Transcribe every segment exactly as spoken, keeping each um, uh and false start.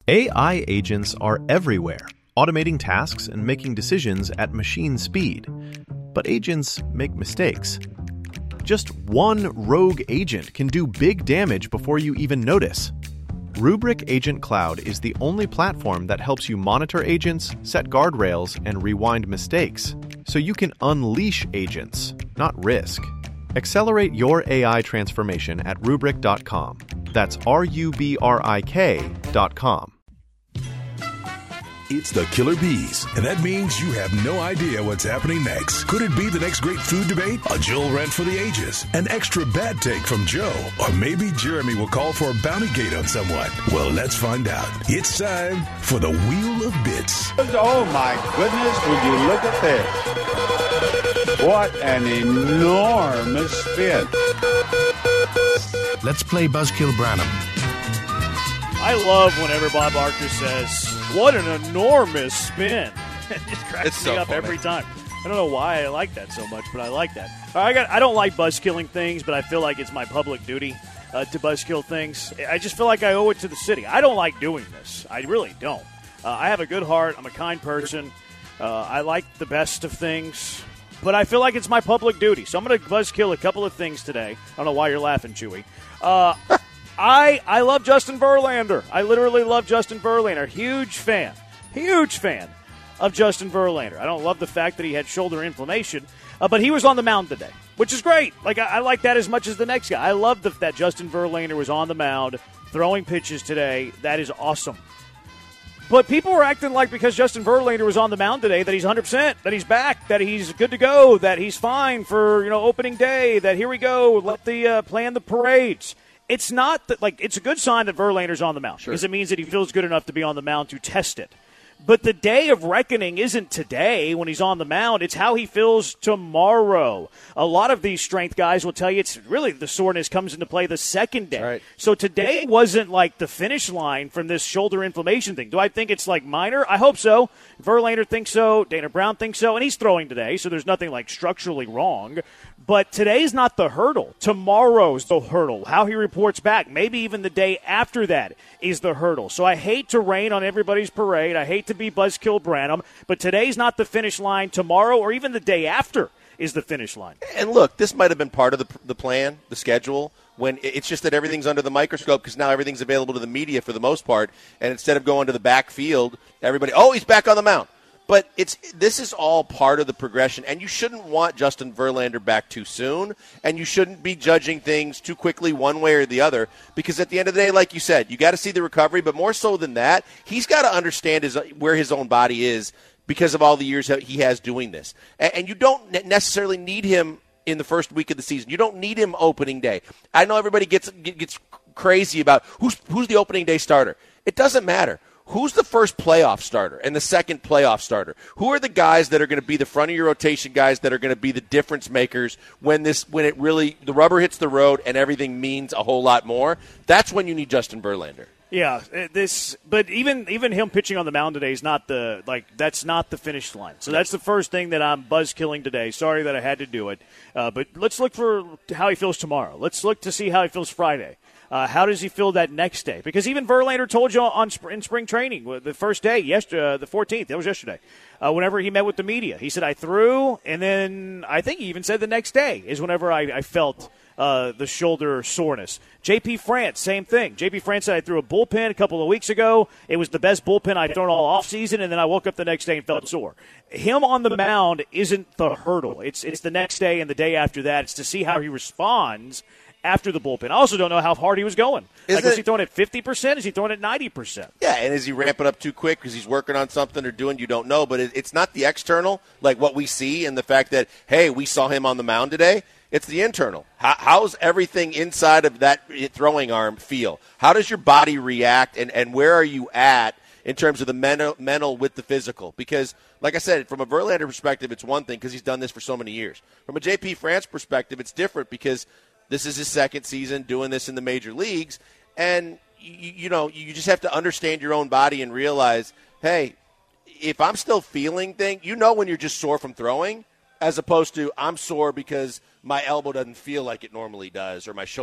A I agents are everywhere, automating tasks and making decisions at machine speed. But agents make mistakes. Just one rogue agent can do big damage before you even notice. Rubrik Agent Cloud is the only platform that helps you monitor agents, set guardrails, and rewind mistakes, so you can unleash agents, not risk. Accelerate your A I transformation at rubrik dot com. That's R U B R I K dot com. It's the Killer Bees, and that means you have no idea what's happening next. Could it be the next great food debate? A Joel rant for the ages? An extra bad take from Joe? Or maybe Jeremy will call for a bounty gate on someone? Well, let's find out. It's time for the Wheel of Bits. Oh, my goodness, would you look at this? What an enormous spin. Let's play Buzzkill Branham. I love whenever Bob Archer says, "What an enormous spin." It just cracks It's me so up funny. every time. I don't know why I like that so much, but I like that. I got. I don't like buzzkilling things, but I feel like it's my public duty uh, to buzzkill things. I just feel like I owe it to the city. I don't like doing this. I really don't. Uh, I have a good heart. I'm a kind person. Uh, I like the best of things, but I feel like it's my public duty. So I'm going to buzzkill a couple of things today. I don't know why you're laughing, Chewy. Uh, I I love Justin Verlander. I literally love Justin Verlander. Huge fan. Huge fan of Justin Verlander. I don't love the fact that he had shoulder inflammation, uh, but he was on the mound today, which is great. Like I, I like that as much as the next guy. I love the, that Justin Verlander was on the mound throwing pitches today. That is awesome. But people were acting like because Justin Verlander was on the mound today that he's one hundred percent, that he's back, that he's good to go, that he's fine for, you know, opening day, that here we go, let the uh, plan the parades. It's not that, like, it's a good sign that Verlander's on the mound Sure. because it means that he feels good enough to be on the mound to test it. But the day of reckoning isn't today when he's on the mound. It's how he feels tomorrow. A lot of these strength guys will tell you it's really the soreness comes into play the second day. Right. So today wasn't like the finish line from this shoulder inflammation thing. Do I think it's like minor? I hope so. Verlander thinks so. Dana Brown thinks so. And he's throwing today, so there's nothing like structurally wrong. But today's not the hurdle. Tomorrow's the hurdle. How he reports back, maybe even the day after that, is the hurdle. So I hate to rain on everybody's parade. I hate to be Buzzkill Branham. But today's not the finish line. Tomorrow or even the day after is the finish line. And look, this might have been part of the the plan, the schedule, when it's just that everything's under the microscope because now everything's available to the media for the most part. And instead of going to the backfield, everybody, oh, he's back on the mound. But it's this is all part of the progression, and you shouldn't want Justin Verlander back too soon, and you shouldn't be judging things too quickly one way or the other, because at the end of the day, like you said, you got to see the recovery, but more so than that, he's got to understand his, where his own body is because of all the years that he has doing this. And, and you don't necessarily need him in the first week of the season. You don't need him opening day. I know everybody gets gets crazy about who's who's the opening day starter. It doesn't matter. Who's the first playoff starter and the second playoff starter? Who are the guys that are going to be the front of your rotation guys that are going to be the difference makers when this when it really the rubber hits the road and everything means a whole lot more? That's when you need Justin Verlander. Yeah, this, but even even him pitching on the mound today is not the like that's not the finish line. So that's the first thing that I'm buzz killing today. Sorry that I had to do it, uh, but let's look for how he feels tomorrow. Let's look to see how he feels Friday. Uh, how does he feel that next day? Because even Verlander told you on in spring training, the first day, yesterday, uh, the fourteenth, that was yesterday, uh, whenever he met with the media. He said, I threw, and then I think he even said the next day is whenever I, I felt uh, the shoulder soreness. J P France, same thing. J P France said, I threw a bullpen a couple of weeks ago. It was the best bullpen I'd thrown all offseason, and then I woke up the next day and felt sore. Him on the mound isn't the hurdle. It's, it's the next day and the day after that. It's to see how he responds after the bullpen. I also don't know how hard he was going. Is like, was it, he throwing at fifty percent? Is he throwing at ninety percent? Yeah, and is he ramping up too quick because he's working on something or doing you don't know? But it, it's not the external, like what we see and the fact that, hey, we saw him on the mound today. It's the internal. How, how's everything inside of that throwing arm feel? How does your body react, and, and where are you at in terms of the mental, mental with the physical? Because, like I said, from a Verlander perspective, it's one thing because he's done this for so many years. From a J P France perspective, it's different because this is his second season doing this in the major leagues, and you, you know you just have to understand your own body and realize, hey, if I'm still feeling things, you know when you're just sore from throwing, as opposed to I'm sore because my elbow doesn't feel like it normally does or my shoulder.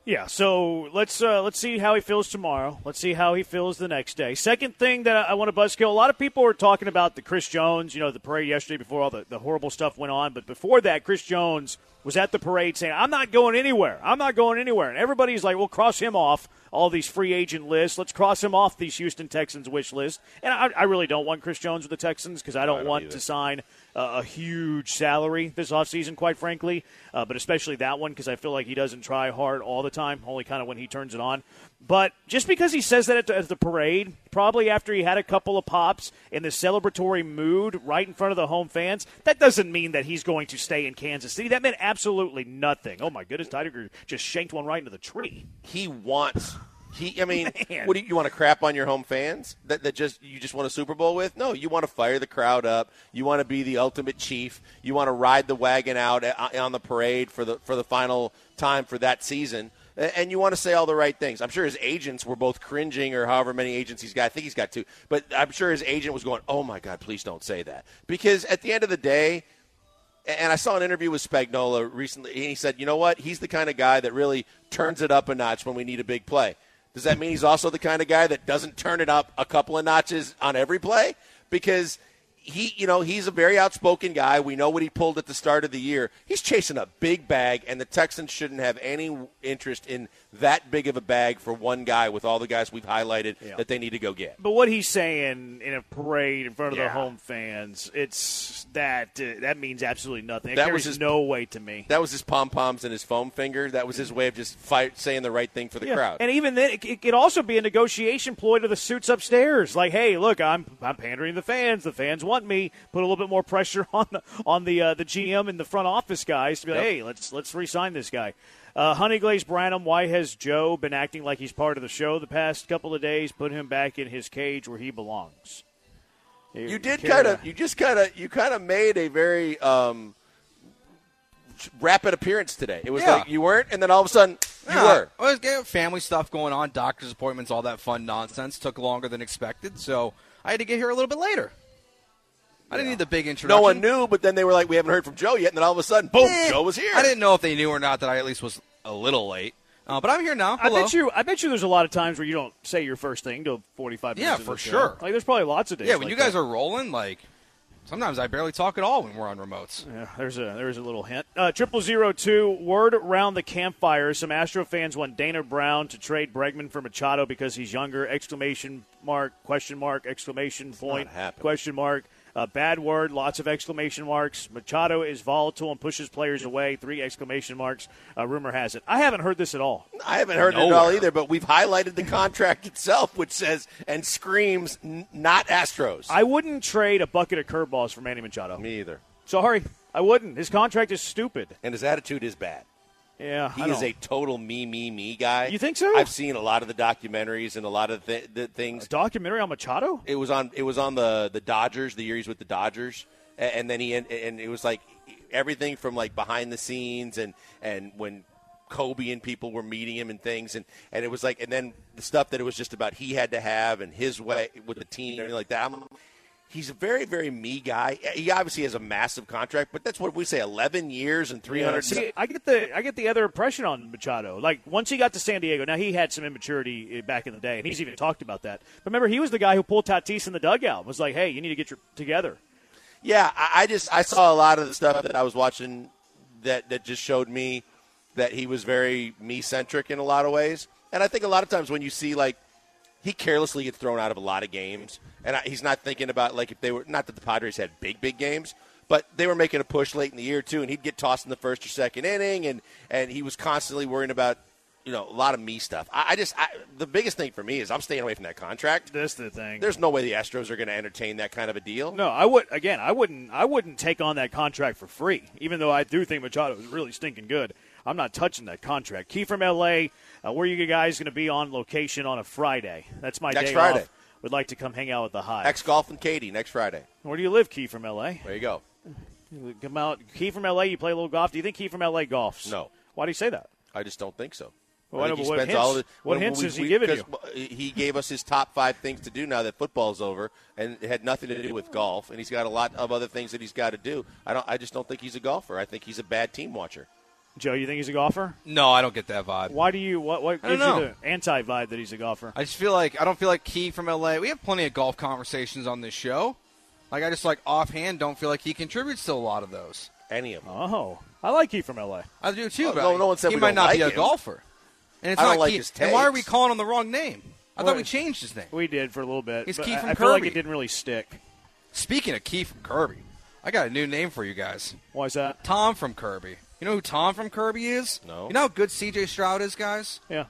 Yeah, so let's uh, let's see how he feels tomorrow. Let's see how he feels the next day. Second thing that I want to buzzkill, a lot of people were talking about the Chris Jones, you know, the parade yesterday before all the, the horrible stuff went on. But before that, Chris Jones was at the parade saying, I'm not going anywhere. I'm not going anywhere. And everybody's like, well, cross him off all these free agent lists. Let's cross him off these Houston Texans wish list. And I, I really don't want Chris Jones with the Texans because I don't, I don't want either. to sign uh, a huge salary this offseason, quite frankly, uh, but especially that one because I feel like he doesn't try hard all the time, only kind of when he turns it on. But just because he says that at the, at the parade, probably after he had a couple of pops in the celebratory mood right in front of the home fans, that doesn't mean that he's going to stay in Kansas City. That meant absolutely nothing. Oh, my goodness, Tiger just shanked one right into the tree. He wants – He, I mean, Man. what do you, you want to crap on your home fans that, that just you just want a Super Bowl with? No, you want to fire the crowd up. You want to be the ultimate chief. You want to ride the wagon out on the parade for the for the final time for that season. And you want to say all the right things. I'm sure his agents were both cringing, or however many agents he's got. I think he's got two. But I'm sure his agent was going, oh, my God, please don't say that. Because at the end of the day, and I saw an interview with Spagnuolo recently, and he said, you know what? He's the kind of guy that really turns it up a notch when we need a big play. Does that mean he's also the kind of guy that doesn't turn it up a couple of notches on every play? Because he, you know, he's a very outspoken guy. We know what he pulled at the start of the year. He's chasing a big bag, and the Texans shouldn't have any interest in that big of a bag for one guy with all the guys we've highlighted yeah. that they need to go get. But what he's saying in a parade in front of yeah. the home fans, it's that uh, that means absolutely nothing. It that carries was his, no weight to me. That was his pom-poms and his foam finger. That was his way of just fight, saying the right thing for the yeah. crowd. And even then, it, it could also be a negotiation ploy to the suits upstairs. Like, hey, look, I'm I'm pandering to the fans. The fans want me. Put a little bit more pressure on the on the uh, the G M and the front office guys to be like, yep. hey, let's let's re-sign this guy. Uh, Honey Glazed Branham, why has Joe been acting like he's part of the show the past couple of days? Put him back in his cage where he belongs. You, you did kind of, you just kind of, you kind of made a very um, rapid appearance today. It was yeah. like you weren't, and then all of a sudden you yeah. were. Well, there's family stuff going on, doctor's appointments, all that fun nonsense. Took longer than expected, so I had to get here a little bit later. I didn't need the big introduction. No one knew, but then they were like, we haven't heard from Joe yet, and then all of a sudden, boom, eh, Joe was here. I didn't know if they knew or not that I at least was a little late. Uh, but I'm here now. Hello. I bet you. I bet you. There's a lot of times where you don't say your first thing till forty-five minutes. Yeah, into for the show. sure. Like there's probably lots of days. Yeah, when like you guys that. are rolling, like sometimes I barely talk at all when we're on remotes. Yeah, there's a there's a little hint. Uh, triple zero two. Word around the campfire. Some Astro fans want Dana Brown to trade Bregman for Machado because he's younger. Exclamation mark. Question mark. Exclamation point. Question mark. Uh, bad word, lots of exclamation marks. Machado is volatile and pushes players away. Three exclamation marks. Uh, rumor has it. I haven't heard this at all. I haven't heard Nowhere. it at all either, but we've highlighted the contract itself, which says and screams n- not Astros. I wouldn't trade a bucket of curveballs for Manny Machado. Me either. Sorry, I wouldn't. His contract is stupid. And his attitude is bad. Yeah, he I is don't. a total me, me, me guy. You think so? I've seen a lot of the documentaries and a lot of th- the things. A documentary on Machado? It was on. It was on the the Dodgers. The year he's with the Dodgers, and, and then he and, and it was like everything from like behind the scenes and and when Kobe and people were meeting him and things, and, and it was like, and then the stuff that it was just about he had to have and his way with the team and everything like that. I'm, He's a very, very me guy. He obviously has a massive contract, but that's what we say, eleven years and three hundred. Yeah, see, I get the I get the other impression on Machado. Like, once he got to San Diego, now he had some immaturity back in the day, and he's even talked about that. But remember, he was the guy who pulled Tatis in the dugout, was like, hey, you need to get your together. Yeah, I, I just I saw a lot of the stuff that I was watching that, that just showed me that he was very me-centric in a lot of ways. And I think a lot of times when you see, like, he carelessly gets thrown out of a lot of games. And he's not thinking about, like, if they were – not that the Padres had big, big games, but they were making a push late in the year, too, and he'd get tossed in the first or second inning, and, and he was constantly worrying about, you know, a lot of me stuff. I, I just I, – the biggest thing for me is I'm staying away from that contract. That's the thing. There's no way the Astros are going to entertain that kind of a deal. No, I would – again, I wouldn't I wouldn't take on that contract for free, even though I do think Machado is really stinking good. I'm not touching that contract. Key from L A, uh, where are you guys going to be on location on a Friday? That's my Next day Friday. off. Would like to come hang out with the Hive. X Golf and Katie next Friday. Where do you live, Key from L A? There you go. You come out, Key from L A, you play a little golf. Do you think Key from L A golfs? No. Why do you say that? I just don't think so. Well, I think what, he what spends hints, all the, what when, hints we, has he we, given you? He gave us his top five things to do now that football's over, and it had nothing to do with golf. And he's got a lot of other things that he's got to do. I don't. I just don't think he's a golfer. I think he's a bad team watcher. Joe, you think he's a golfer? No, I don't get that vibe. Why do you? What what I don't gives you know. the anti-vibe that he's a golfer? I just feel like I don't feel like Key from L A. We have plenty of golf conversations on this show. Like I just like offhand don't feel like he contributes to a lot of those. Any of them. Oh, I like Keith from L A. I do too. Oh, but no- no one said he we might don't not like be a him. golfer. And it's I not don't like Key. his And why are we takes. calling him the wrong name? I Well, thought we changed his name. We did for a little bit. He's but Keith I- from I feel like Kirby. it didn't really stick. Speaking of Key from Kirby, I got a new name for you guys. Why is that? Tom from Kirby. You know who Tom from Kirby is? No. You know how good C J Stroud is, guys? Yeah.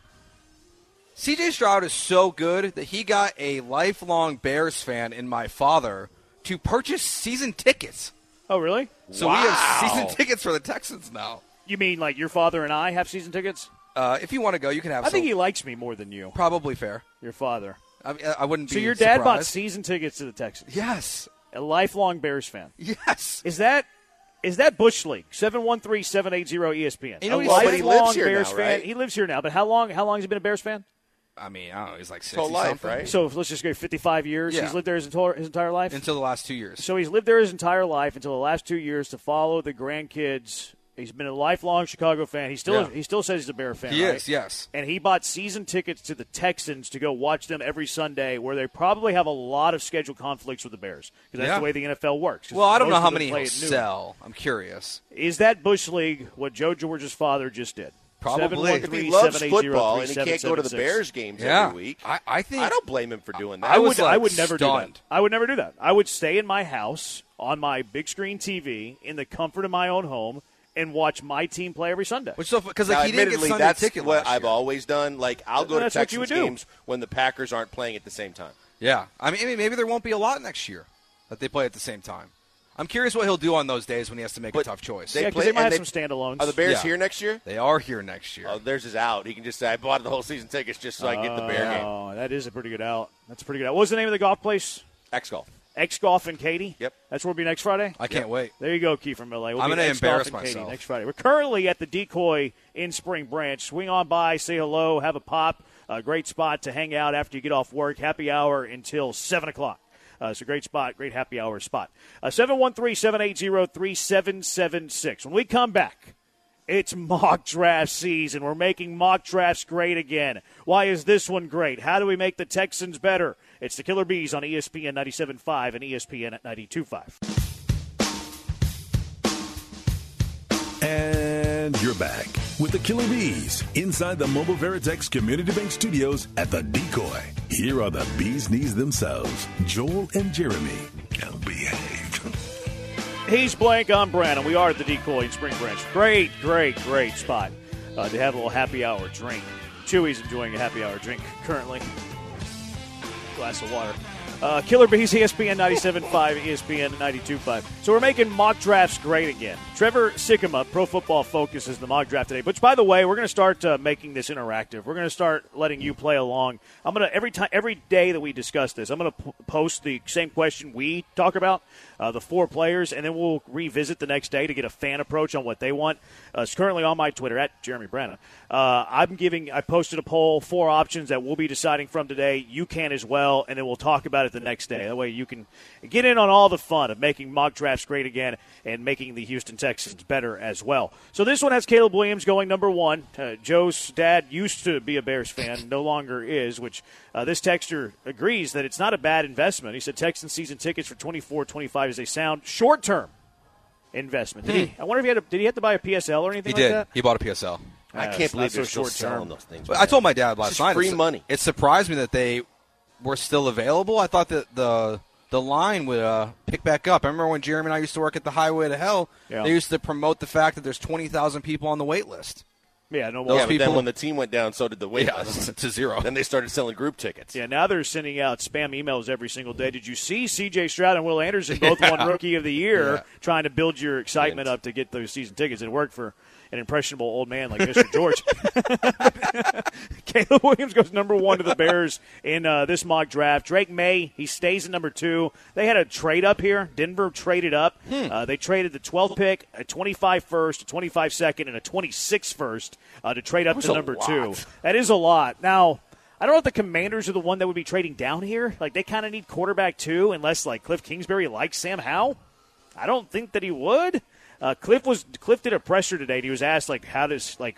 C J Stroud is so good that he got a lifelong Bears fan in my father to purchase season tickets. Oh, really? So Wow. we have season tickets for the Texans now. You mean like your father and I have season tickets? Uh, if you want to go, you can have I some. think he likes me more than you. Probably fair. Your father. I, I wouldn't be So your dad bought surprised. season tickets to the Texans. Yes. A lifelong Bears fan. Yes. Is that is that Bush League? seven one three, seven eight zero E S P N. You know a he's- but he lifelong lives here Bears now, fan. right? He lives here now, but how long how long has he been a Bears fan? I mean, I don't know. He's like sixty whole life, something. right? So let's just go fifty-five years. Yeah. He's lived there his entire, his entire life? Until the last two years. So he's lived there his entire life until the last two years to follow the grandkids. He's been a lifelong Chicago fan. He still Yeah. he still says he's a Bear fan. He right? is, yes. And he bought season tickets to the Texans to go watch them every Sunday, where they probably have a lot of schedule conflicts with the Bears because that's Yeah. the way the N F L works. 'Cause Well, I don't most know of how them many play he'll at noon. sell. I'm curious. Is that Bush League what Joe George's father just did? Probably. If he loves football and he can't go to the Bears games Yeah. every week, I, I think I don't blame him for doing that. I I would. was, like, I would never do stunned. that. I would never do that. I would stay in my house on my big screen T V in the comfort of my own home and watch my team play every Sunday. Which so because Now, like he didn't get admittedly, Sunday that's ticket what last I've year. always done. Like, I'll go to That's what you Texans would do. games when the Packers aren't playing at the same time. Yeah, I mean, I mean, maybe there won't be a lot next year that they play at the same time. I'm curious what he'll do on those days when he has to make But a tough choice. they yeah, because play- they might and have they- some standalones. Are the Bears Yeah. here next year? They are here next year. Oh, theirs is out. He can just say, I bought the whole season tickets just so I can get the Bear game. Oh, that is a pretty good out. That's a pretty good out. What was the name of the golf place? X-Golf. X Golf and Katy. Yep. That's where we'll be next Friday. I can't wait. There you go, Keith from L A. We'll I'm be gonna at X-Golf embarrass and Katy myself. next Friday. We're currently at the Decoy in Spring Branch. Swing on by, say hello, have a pop. A great spot to hang out after you get off work. Happy hour until seven o'clock. Uh, it's a great spot, great happy hour spot. Uh, seven one three, seven eight zero, three seven seven six. When we come back, it's mock draft season. We're making mock drafts great again. Why is this one great? How do we make the Texans better? It's the Killer Bees on E S P N ninety-seven point five and E S P N at ninety-two point five. And you're back with the Killer Bees inside the Mobile Veritex Community Bank Studios at the Decoy. Here are the Bees Knees themselves, Joel and Jeremy. Now behave. He's Blank, I'm Brandon. We are at the Decoy in Spring Branch. Great, great, great spot uh, to have a little happy hour drink. Chewy's enjoying a happy hour drink currently. Glass of water. Uh, Killer Bees, E S P N ninety-seven point five, E S P N ninety-two point five. So we're making mock drafts great again. Trevor Sikkema, Pro Football Focus, is the mock draft today. Which, by the way, we're going to start uh, making this interactive. We're going to start letting you play along. I'm going to every time, every day that we discuss this, I'm going to p- post the same question we talk about, uh, the four players, and then we'll revisit the next day to get a fan approach on what they want. Uh, it's currently on my Twitter at Jeremy Branna. Uh, I'm giving. I posted a poll, four options that we'll be deciding from today. You can as well, and then we'll talk about it the next day. That way you can get in on all the fun of making mock drafts great again and making the Houston Texans better as well. So this one has Caleb Williams going number one. Uh, Joe's dad used to be a Bears fan, no longer is, which uh, this texter agrees that it's not a bad investment. He said Texans season tickets for twenty-four twenty-five is a sound short-term investment. Did he, I wonder if he had a, did he have to buy a P S L or anything He like did. that? He bought a P S L. I Uh, can't it's believe not so they're still short-term. selling those things. But I told my dad last It's night. free it's- money. It surprised me that they were still available. I thought that the the line would uh, pick back up. I remember when Jeremy and I used to work at the Highway to Hell, Yeah. they used to promote the fact that there's twenty thousand people on the wait list. Yeah, no Those more. Yeah, but people- then when the team went down, so did the wait list. to zero. Then they started selling group tickets. Yeah, now they're sending out spam emails every single day. Did you see C J Stroud and Will Anderson both won Rookie of the Year, Yeah. trying to build your excitement Wins. up to get those season tickets? It worked for an impressionable old man like Mister George. Caleb Williams goes number one to the Bears in uh, this mock draft. Drake May, he stays at number two. They had a trade up here. Denver traded up. Hmm. Uh, they traded the twelfth pick, a twenty-five first, a twenty-five second, and a twenty-six first uh, to trade up That's to a number lot. two. That is a lot. Now, I don't know if the Commanders are the one that would be trading down here. Like, they kind of need quarterback, too, unless, like, Cliff Kingsbury likes Sam Howell. I don't think that he would. Uh, Cliff was Cliff did a presser today, and he was asked, like, how does, like,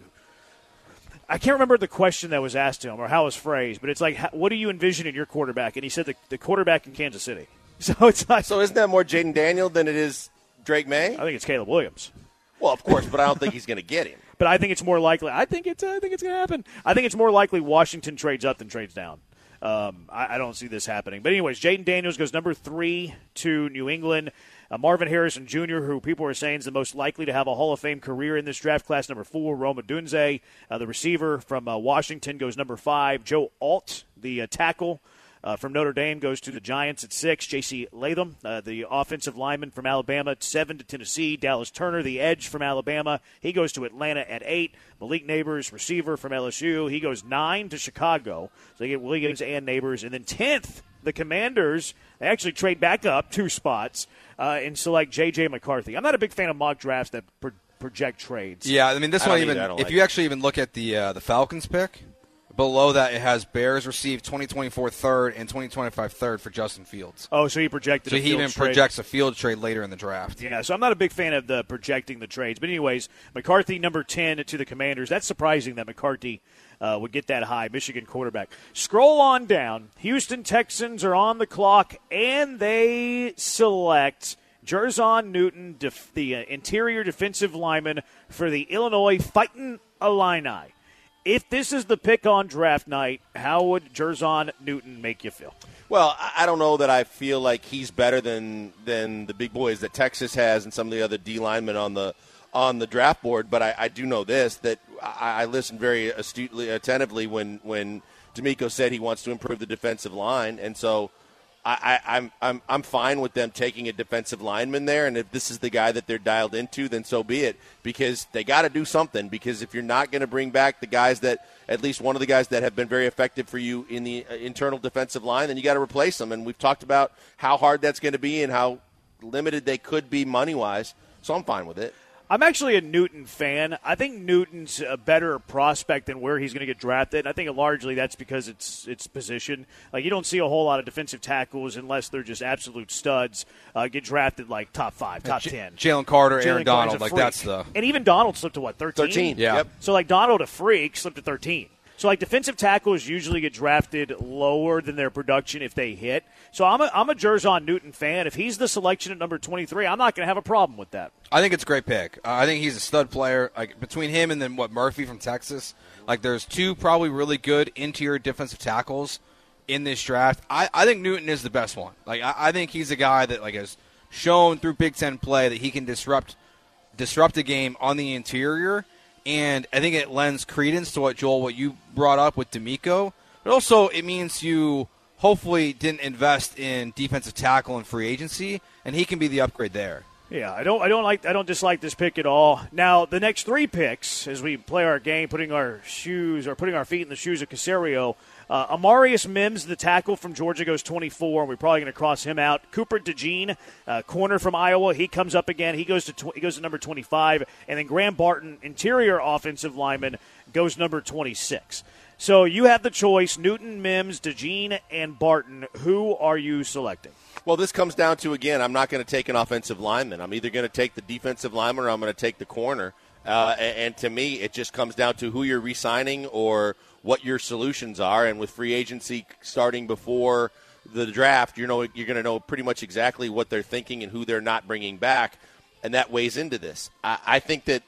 I can't remember the question that was asked to him or how it was phrased, but it's like, how, what do you envision in your quarterback? And he said the, the quarterback in Kansas City. So it's like, So isn't that more Jaden Daniel than it is Drake May? I think it's Caleb Williams. Well, of course, but I don't think he's going to get him. But I think it's more likely. I think it's. I think it's going to happen. I think it's more likely Washington trades up than trades down. Um, I, I don't see this happening. But anyways, Jaden Daniels goes number three to New England. Uh, Marvin Harrison Junior, who people are saying is the most likely to have a Hall of Fame career in this draft class, number four. Roma Dunze, uh, the receiver from uh, Washington, goes number five. Joe Alt, the uh, tackle Uh, from Notre Dame, goes to the Giants at six. J C Latham, uh, the offensive lineman from Alabama, at seven to Tennessee. Dallas Turner, the edge from Alabama, he goes to Atlanta at eight. Malik Neighbors, receiver from L S U, he goes nine to Chicago. So they get Williams and Neighbors. And then tenth, the Commanders, they actually trade back up two spots uh, and select J J McCarthy. I'm not a big fan of mock drafts that pro- project trades. Yeah, I mean, this I one don't even, either. I don't if like you it. actually even look at the uh, the Falcons pick, below that it has Bears received twenty twenty-four third and twenty twenty-five third for Justin Fields. Oh, so he projected So a he field even trade. projects a field trade later in the draft. Yeah, so I'm not a big fan of the projecting the trades. But anyways, McCarthy, number ten to the Commanders. That's surprising that McCarthy uh, would get that high, Michigan quarterback. Scroll on down. Houston Texans are on the clock, and they select Jerzon Newton, def- the uh, interior defensive lineman for the Illinois Fighting Illini. If this is the pick on draft night, how would Jerzon Newton make you feel? Well, I I don't know that I feel like he's better than than the big boys that Texas has and some of the other D linemen on the on the draft board. But I, I do know this, that I, I listened very astutely, attentively when when D'Amico said he wants to improve the defensive line, and so I, I, I'm I'm I'm fine with them taking a defensive lineman there. And if this is the guy that they're dialed into, then so be it, because they got to do something. Because if you're not going to bring back the guys that, at least one of the guys that have been very effective for you in the internal defensive line, then you got to replace them. And we've talked about how hard that's going to be and how limited they could be money-wise. So I'm fine with it. I'm actually a Newton fan. I think Newton's a better prospect than where he's going to get drafted. I think largely that's because it's it's position. Like, you don't see a whole lot of defensive tackles unless they're just absolute studs uh, get drafted like top five, top J- ten. Jalen Carter, Jalen Aaron Carter's Donald, a like freak. that's the. And even Donald slipped to what, thirteen? thirteen. Yeah. Yep. So, like, Donald, a freak, slipped to thirteen. So, like, defensive tackles usually get drafted lower than their production if they hit. So, I'm a, I'm a Jerzon Newton fan. If he's the selection at number twenty-three, I'm not going to have a problem with that. I think it's a great pick. Uh, I think he's a stud player. Like, between him and then what Murphy from Texas, like, there's two probably really good interior defensive tackles in this draft. I, I think Newton is the best one. Like, I, I think he's a guy that like has shown through Big Ten play that he can disrupt disrupt a game on the interior. And I think it lends credence to what, Joel, what you brought up with D'Amico. But also it means you hopefully didn't invest in defensive tackle and free agency, and he can be the upgrade there. Yeah, I don't I don't like I don't dislike this pick at all. Now, the next three picks, as we play our game, putting our shoes or putting our feet in the shoes of Caserio, uh, Amarius Mims, the tackle from Georgia, goes twenty-four. We're probably going to cross him out. Cooper DeJean, uh, corner from Iowa, he comes up again. He goes to tw- he goes to number twenty-five, and then Graham Barton, interior offensive lineman, goes number twenty-six. So you have the choice: Newton, Mims, DeJean, and Barton. Who are you selecting? Well, this comes down to, again, I'm not going to take an offensive lineman. I'm either going to take the defensive lineman or I'm going to take the corner. Uh, and, and to me, it just comes down to who you're re-signing or what your solutions are. And with free agency starting before the draft, you know, you're going to know pretty much exactly what they're thinking and who they're not bringing back. And that weighs into this. I, I think that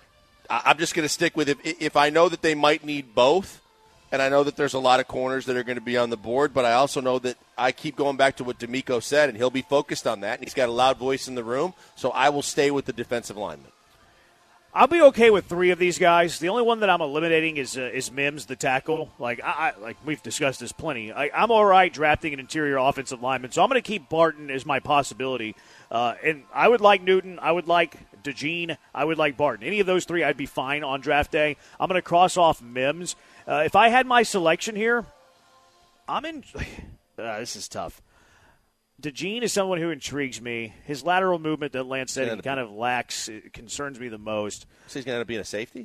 I, I'm just going to stick with if, if I know that they might need both. And I know that there's a lot of corners that are going to be on the board, but I also know that I keep going back to what D'Amico said, and he'll be focused on that. And he's got a loud voice in the room, so I will stay with the defensive lineman. I'll be okay with three of these guys. The only one that I'm eliminating is uh, is Mims, the tackle. Like I, I like we've discussed this plenty. I, I'm all right drafting an interior offensive lineman, so I'm going to keep Barton as my possibility. Uh, and I would like Newton. I would like DeJean. I would like Barton. Any of those three, I'd be fine on draft day. I'm going to cross off Mims. Uh, if I had my selection here, I'm in. Uh, this is tough. DeJean is someone who intrigues me. His lateral movement that Lance said he kind of lacks it concerns me the most. So he's going to end up being a safety?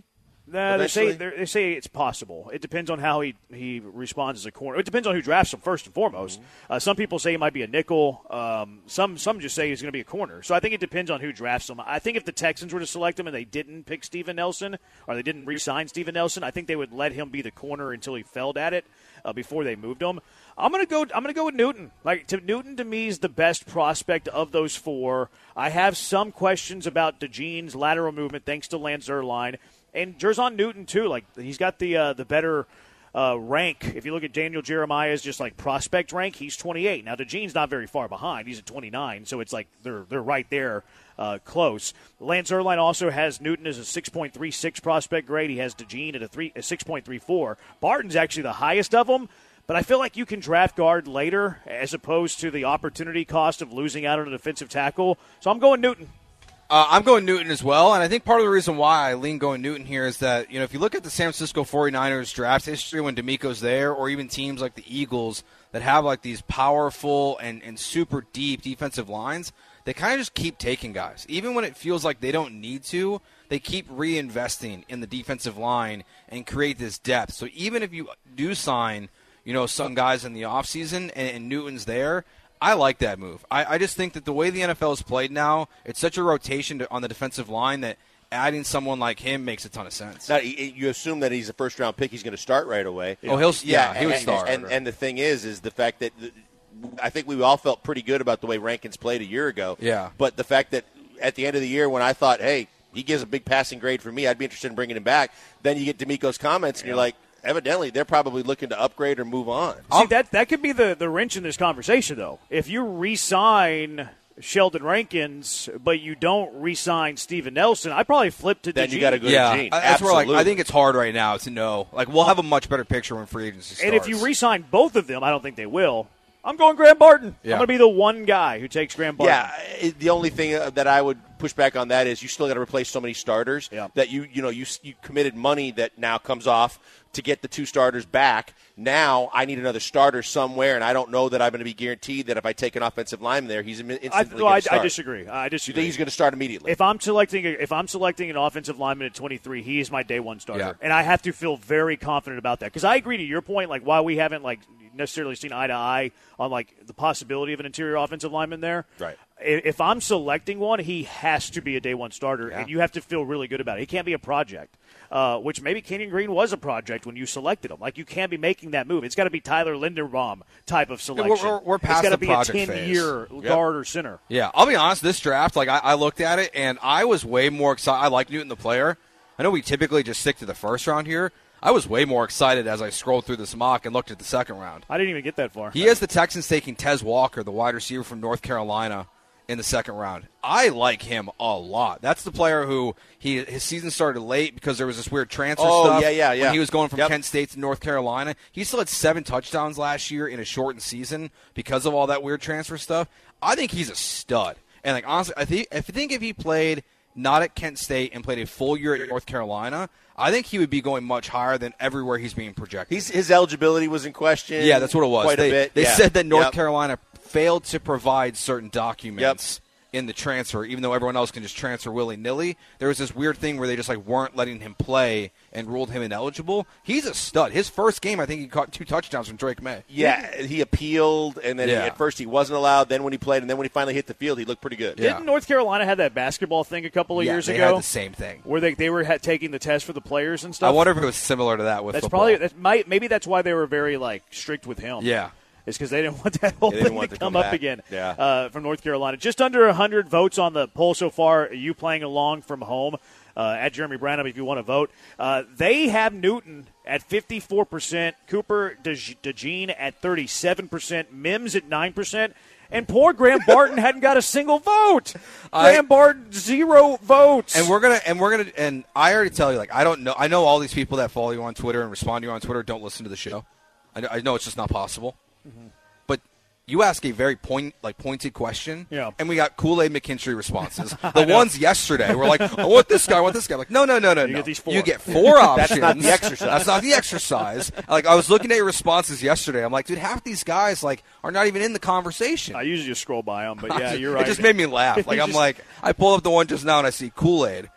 Nah, they say eventually? they say it's possible. It depends on how he, he responds as a corner. It depends on who drafts him first and foremost. Mm-hmm. Uh, some people say he might be a nickel. Um, some some just say he's going to be a corner. So I think it depends on who drafts him. I think if the Texans were to select him and they didn't pick Steven Nelson or they didn't re-sign Steven Nelson, I think they would let him be the corner until he failed at it uh, before they moved him. I'm gonna go. I'm gonna go with Newton. Like to Newton, to me, is the best prospect of those four. I have some questions about DeJean's lateral movement, thanks to Lance Zierlein, and Jerzon Newton too. Like he's got the uh, the better uh, rank. If you look at Daniel Jeremiah's just like prospect rank, he's twenty-eight. Now DeJean's not very far behind. He's at twenty-nine, so it's like they're they're right there, uh, close. Lance Zierlein also has Newton as a six point three six prospect grade. He has DeJean at a three a six point three four. Barton's actually the highest of them. But I feel like you can draft guard later as opposed to the opportunity cost of losing out on a defensive tackle. So I'm going Newton. Uh, I'm going Newton as well, and I think part of the reason why I lean going Newton here is that, you know, if you look at the San Francisco forty-niners draft history when D'Amico's there, or even teams like the Eagles that have like these powerful and, and super deep defensive lines, they kind of just keep taking guys. Even when it feels like they don't need to, they keep reinvesting in the defensive line and create this depth. So even if you do sign, you know, some guys in the offseason and, and Newton's there, I like that move. I, I just think that the way the N F L is played now, it's such a rotation to, on the defensive line that adding someone like him makes a ton of sense. Now, you assume that he's a first-round pick. He's going to start right away. Oh, he'll yeah, yeah he would and, start. And, and the thing is, is the fact that the, I think we all felt pretty good about the way Rankins played a year ago. Yeah. But the fact that at the end of the year when I thought, hey, he gives a big passing grade for me, I'd be interested in bringing him back, then you get D'Amico's comments, and yeah. you're like, evidently, they're probably looking to upgrade or move on. See, that that could be the, the wrench in this conversation, though. If you re-sign Sheldon Rankins, but you don't re-sign Steven Nelson, I probably flip to then DeJean. you got to go yeah, to Gene. that's where like I think it's hard right now to know. Like we'll have a much better picture when free agency starts. And if you re-sign both of them, I don't think they will. I'm going Graham Barton. Yeah. I'm going to be the one guy who takes Graham Barton. Yeah, it, the only thing that I would push back on that is you still got to replace so many starters yeah. that you you know you you committed money that now comes off to get the two starters back. Now I need another starter somewhere, and I don't know that I'm going to be guaranteed that if I take an offensive lineman there, he's instantly I, going no, I, to start. I disagree. I disagree. You think he's going to start immediately? If I'm selecting, a, if I'm selecting an offensive lineman at twenty-three, he is my day one starter, yeah. and I have to feel very confident about that because I agree to your point. Like, while we haven't like necessarily seen eye to eye on like the possibility of an interior offensive lineman there, right? If I'm selecting one, he has to be a day one starter, yeah. and you have to feel really good about it. He can't be a project, uh, which maybe Kenyon Green was a project when you selected him. Like, you can't be making that move. It's got to be Tyler Linderbaum type of selection. We're, we're, we're past it's got to the be a project ten-year phase. guard yep. or center. Yeah, I'll be honest. This draft, like I, I looked at it, and I was way more excited. I like Newton the player. I know we typically just stick to the first round here. I was way more excited as I scrolled through this mock and looked at the second round. I didn't even get that far. He has the Texans taking Tez Walker, the wide receiver from North Carolina, in the second round. I like him a lot. That's the player who he his season started late because there was this weird transfer oh, stuff. yeah, yeah, yeah. When he was going from yep. Kent State to North Carolina. He still had seven touchdowns last year in a shortened season because of all that weird transfer stuff. I think he's a stud. And like honestly, I think I think if he played not at Kent State and played a full year at North Carolina, I think he would be going much higher than everywhere he's being projected. He's, his eligibility was in question. Yeah, that's what it was. Quite they, a bit. They yeah. said that North yep. Carolina failed to provide certain documents yep. in the transfer, even though everyone else can just transfer willy-nilly. There was this weird thing where they just like weren't letting him play and ruled him ineligible. He's a stud. His first game, I think he caught two touchdowns from Drake May. Yeah, he appealed, and then yeah. he, at first he wasn't allowed. Then when he played, and then when he finally hit the field, he looked pretty good. Yeah. Didn't North Carolina have that basketball thing a couple of yeah, years they ago? had the same thing. Where they they were ha- taking the test for the players and stuff? I wonder if it was similar to that with that's football. Probably, that might, maybe that's why they were very like strict with him. Yeah. It's because they didn't want that whole They didn't thing want to to come come up back. again Yeah. uh, from North Carolina. Just under one hundred votes on the poll so far. You playing along from home uh, at Jeremy Branham if you want to vote. Uh, they have Newton at fifty-four percent, Cooper DeJean at thirty-seven percent, Mims at nine percent, and poor Graham Barton hadn't got a single vote. I, Graham Barton, zero votes. And we're gonna and we're gonna and I already tell you, like I don't know. I know all these people that follow you on Twitter and respond to you on Twitter don't listen to the show. I know, I know it's just not possible. Mm-hmm. But you ask a very point like pointed question, yeah. and we got Kool-Aid McKinstry responses. The ones yesterday were like, I want this guy, I want this guy. I'm like, no, no, no, no, you no. Get these four. You get four options. That's not the exercise. That's not the exercise. Like I was looking at your responses yesterday. I'm like, dude, half these guys like are not even in the conversation. I usually just scroll by them, but yeah, you're right. It just made me laugh. Like I'm just, like, I pull up the one just now and I see Kool-Aid.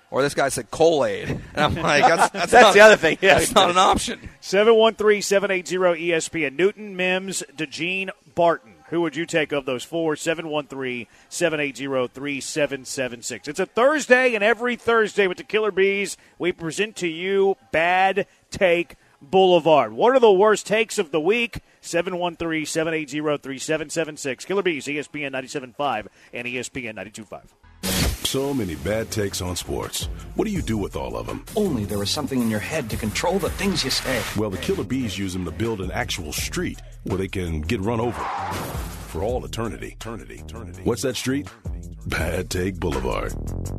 Or this guy said Kool-Aid. And I'm like, that's, that's, That's not, the other thing. Yeah. That's not an option. seven one three, seven eight zero, E S P N. Newton, Mims, DeGene, Barton. Who would you take of those four? seven one three, seven eight zero, three seven seven six. It's a Thursday, and every Thursday with the Killer Bees, we present to you Bad Take Boulevard. What are the worst takes of the week? seven one three, seven eight zero, three seven seven six. Killer Bees, E S P N ninety-seven point five and E S P N ninety-two point five. So many bad takes on sports. What do you do with all of them? Only there is something in your head to control the things you say. Well, the Killer Bees use them to build an actual street where they can get run over for all eternity. Eternity. Eternity. What's that street? Bad Take Boulevard.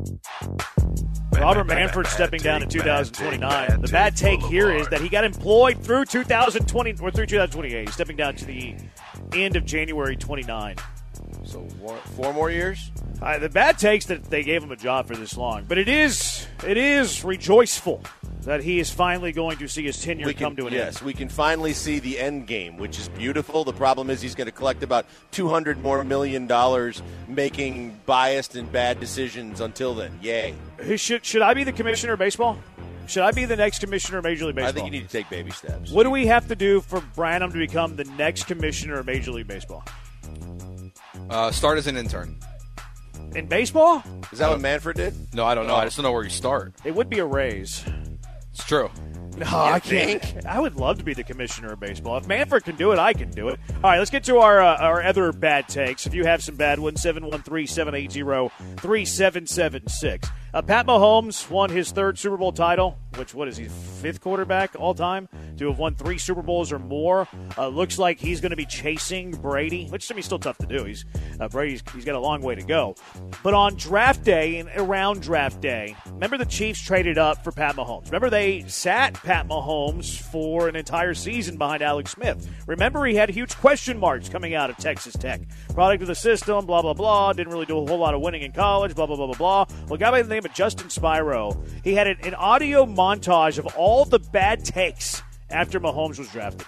Robert Manfred stepping down in two thousand twenty-nine. The bad take here is that he got employed through two thousand twenty or through two thousand twenty-eight. He's stepping down to the end of January twenty-nine. So one, four more years? Uh, the bad takes that they gave him a job for this long, but it is it is rejoiceful that he is finally going to see his tenure We can, come to an yes, end. we can finally see the end game, which is beautiful. The problem is he's going to collect about two hundred more million dollars making biased and bad decisions until then. Yay. Who should should I be the commissioner of baseball? Should I be the next commissioner of Major League Baseball? I think you need to take baby steps. What do we have to do for Branham to become the next commissioner of Major League Baseball? Uh, start as an intern. In baseball? Is that what Manfred did? No, I don't know. I just don't know where you start. It would be a raise. It's true. No, I can't. I would love to be the commissioner of baseball. If Manfred can do it, I can do it. All right, let's get to our uh, our other bad takes. If you have some bad ones, seven one three, seven eight zero, three seven seven six. Uh, Pat Mahomes won his third Super Bowl title, which, what is he, fifth quarterback all time to have won three Super Bowls or more. Uh, looks like he's going to be chasing Brady, which to me is still tough to do. He's uh, Brady's he's got a long way to go. But on draft day and around draft day, remember the Chiefs traded up for Pat Mahomes. Remember they sat Pat Mahomes for an entire season behind Alex Smith. Remember he had huge question marks coming out of Texas Tech. Product of the system, blah, blah, blah. Didn't really do a whole lot of winning in college, blah, blah, blah, blah, blah. Well, a guy by the name of Justin Spiro, he had an, an audio montage of all the bad takes after Mahomes was drafted.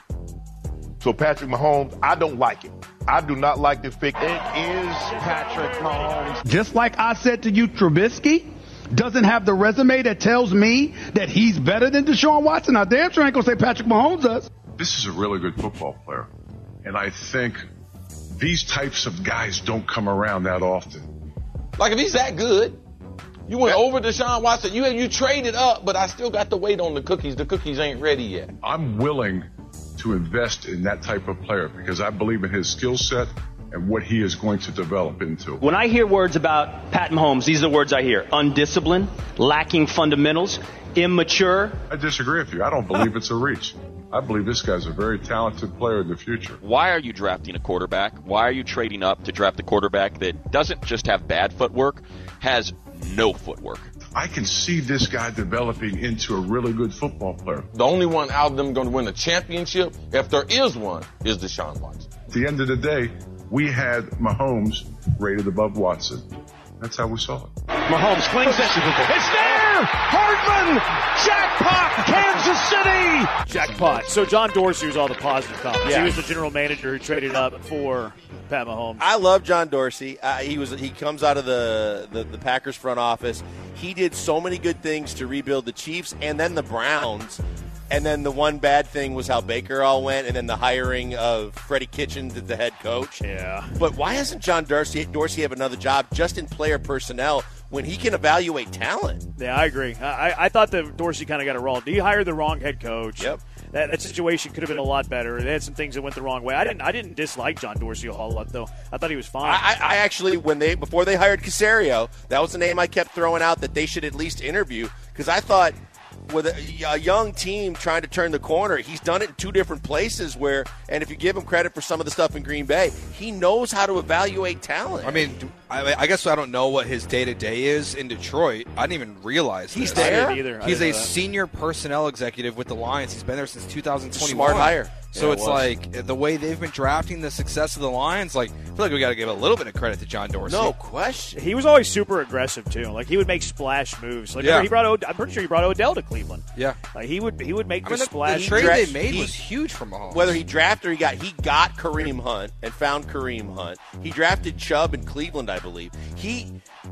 So Patrick Mahomes, I don't like it. I do not like this pick. It is Patrick Mahomes. Just like I said to you, Trubisky doesn't have the resume that tells me that he's better than Deshaun Watson. Now, damn sure ain't going to say Patrick Mahomes does. This is a really good football player. And I think these types of guys don't come around that often. Like, if he's that good, you went over Deshaun Watson. You you traded up, but I still got to wait on the cookies. The cookies ain't ready yet. I'm willing to invest in that type of player because I believe in his skill set and what he is going to develop into. When I hear words about Pat Mahomes, these are the words I hear. Undisciplined, lacking fundamentals, immature. I disagree with you. I don't believe it's a reach. I believe this guy's a very talented player in the future. Why are you drafting a quarterback? Why are you trading up to draft a quarterback that doesn't just have bad footwork, has no footwork? I can see this guy developing into a really good football player. The only one out of them going to win a championship, if there is one, is Deshaun Watson. At the end of the day, we had Mahomes rated above Watson. That's how we saw it. Mahomes clings it. It's there! Hardman! Jackpot! Kansas City! Jackpot. So John Dorsey was all the positive comments. Yeah. He was the general manager who traded up for Pat Mahomes. I love John Dorsey. Uh, he was he comes out of the, the, the Packers front office. He did so many good things to rebuild the Chiefs and then the Browns. And then the one bad thing was how Baker all went, and then the hiring of Freddie Kitchens as the head coach. Yeah. But why doesn't John Dorsey, Dorsey have another job just in player personnel when he can evaluate talent? Yeah, I agree. I, I thought that Dorsey kind of got it wrong. He hired the wrong head coach. Yep. That, that situation could have been a lot better. They had some things that went the wrong way. I didn't. I didn't dislike John Dorsey a whole lot, though. I thought he was fine. I, I actually, when they before they hired Caserio, that was the name I kept throwing out that they should at least interview because I thought with a, a young team trying to turn the corner, he's done it in two different places where, and if you give him credit for some of the stuff in Green Bay, he knows how to evaluate talent. I mean, I, I guess I don't know what his day-to-day is in Detroit. I didn't even realize he's this. there. I didn't either. I He's didn't a know that. senior personnel executive with the Lions. He's been there since two thousand twenty-one. Smart hire. So Yeah, it's it was. like the way they've been drafting the success of the Lions. Like, I feel like we got to give a little bit of credit to John Dorsey. No question. He was always super aggressive too. Like he would make splash moves. Like Yeah. remember he brought. Od- I'm pretty sure he brought Odell to Cleveland. Yeah. Like he would. He would make I the mean, the, splash. the trade dra- they made he- was huge for Mahomes. Whether he drafted or he got, he got Kareem Hunt and found Kareem Hunt. He drafted Chubb in Cleveland, I believe. He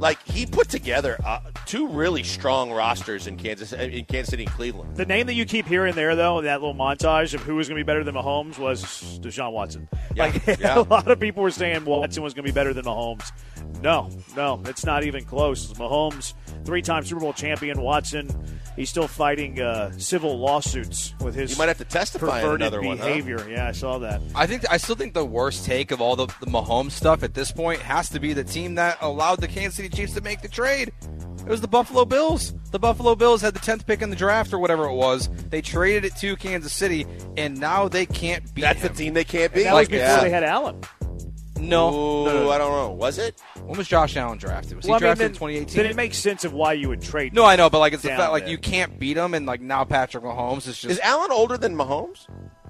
like he put together uh, two really strong rosters in Kansas, in Kansas City and Cleveland. The name that you keep hearing there, though, in that little montage of who was going to be better than Mahomes was Deshaun Watson. Yeah, like yeah. a lot of people were saying Watson was going to be better than Mahomes. No, no, it's not even close. Mahomes, three-time Super Bowl champion. Watson, he's still fighting uh, civil lawsuits with his. You might have to testify in perverted another one, huh? behavior. Yeah, I saw that. I think I still think the worst take of all the, the Mahomes stuff at this point has to be the team that allowed the Kansas City Chiefs to make the trade. It was the Buffalo Bills. The Buffalo Bills had the tenth pick in the draft or whatever it was. They traded it to Kansas City, and now they can't beat That's him. the team they can't beat. And that was Like, before yeah. they had Allen. No. Ooh, no, no, no. I don't know. Was it? When was Josh Allen drafted? Was Well, he I mean, drafted then, in twenty eighteen? Then it makes sense of why you would trade. No, I know, but like it's the down fact like there. you can't beat him, and like now Patrick Mahomes is just. Is Allen older than Mahomes?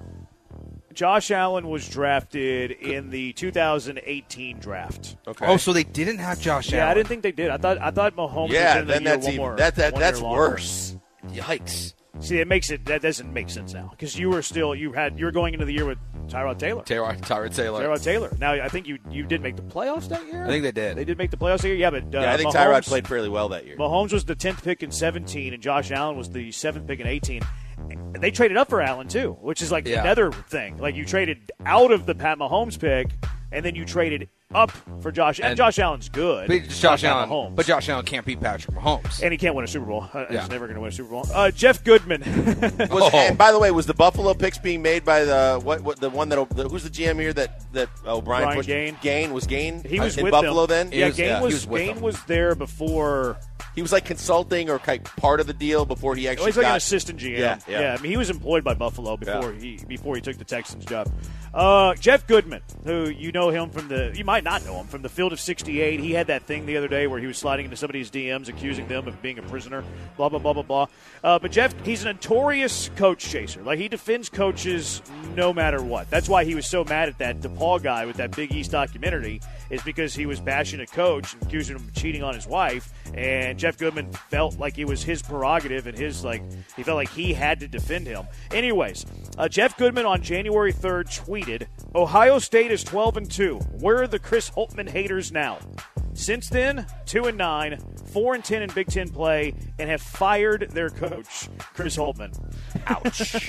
Josh Allen was drafted in the two thousand eighteen draft. Okay. Oh, so they didn't have Josh Yeah, Allen. I didn't think they did. I thought I thought Mahomes. Yeah, was in the then year that's one even more, that, that one that's year longer. worse. Yikes. See, it makes it that doesn't make sense now because you were still you had you were going into the year with Tyrod Taylor. Tyrod, Tyrod Taylor. Tyrod Taylor. Now I think you you did make the playoffs that year. I think they did. They did make the playoffs that year. Yeah, but uh, Yeah, I think Mahomes, Tyrod played fairly well that year. Mahomes was the tenth pick in seventeen, and Josh Allen was the seventh pick in eighteen. They traded up for Allen too, which is like Yeah. another thing. Like you traded out of the Pat Mahomes pick, and then you traded up for Josh. And, And- Josh Allen's good. But Josh not Allen, Mahomes. but Josh Allen can't beat Patrick Mahomes. And he can't win a Super Bowl. Uh, Yeah. He's never going to win a Super Bowl. Uh, Jeff Goodman. Was, Oh. And by the way, was the Buffalo picks being made by the what? what the one that the, who's the G M here that that O'Brien Brian pushed? Gain. Gain was Gain. He was in with Buffalo them. then. Yeah, was- Gain yeah, he was, was with Gain them. was there before. He was like consulting or like part of the deal before he actually Oh, he's like got an assistant G M. Yeah, yeah. I mean, he was employed by Buffalo before he before he took the Texans job. Uh, Jeff Goodman, who you know him from the, you might not know him from the Field of sixty-eight. He had that thing the other day where he was sliding into somebody's D Ms, accusing them of being a prisoner. Blah blah blah blah blah. Uh, but Jeff, he's a notorious coach chaser. Like he defends coaches no matter what. That's why he was so mad at that DePaul guy with that Big East documentary. Is because he was bashing a coach and accusing him of cheating on his wife, and Jeff Goodman felt like it was his prerogative and his like he felt like he had to defend him. Anyways, uh, Jeff Goodman on January third tweeted, "Ohio State is twelve and two. Where are the Chris Holtmann haters now? Since then, two and nine, four and ten in Big Ten play, and have fired their coach, Chris Holtmann." Ouch.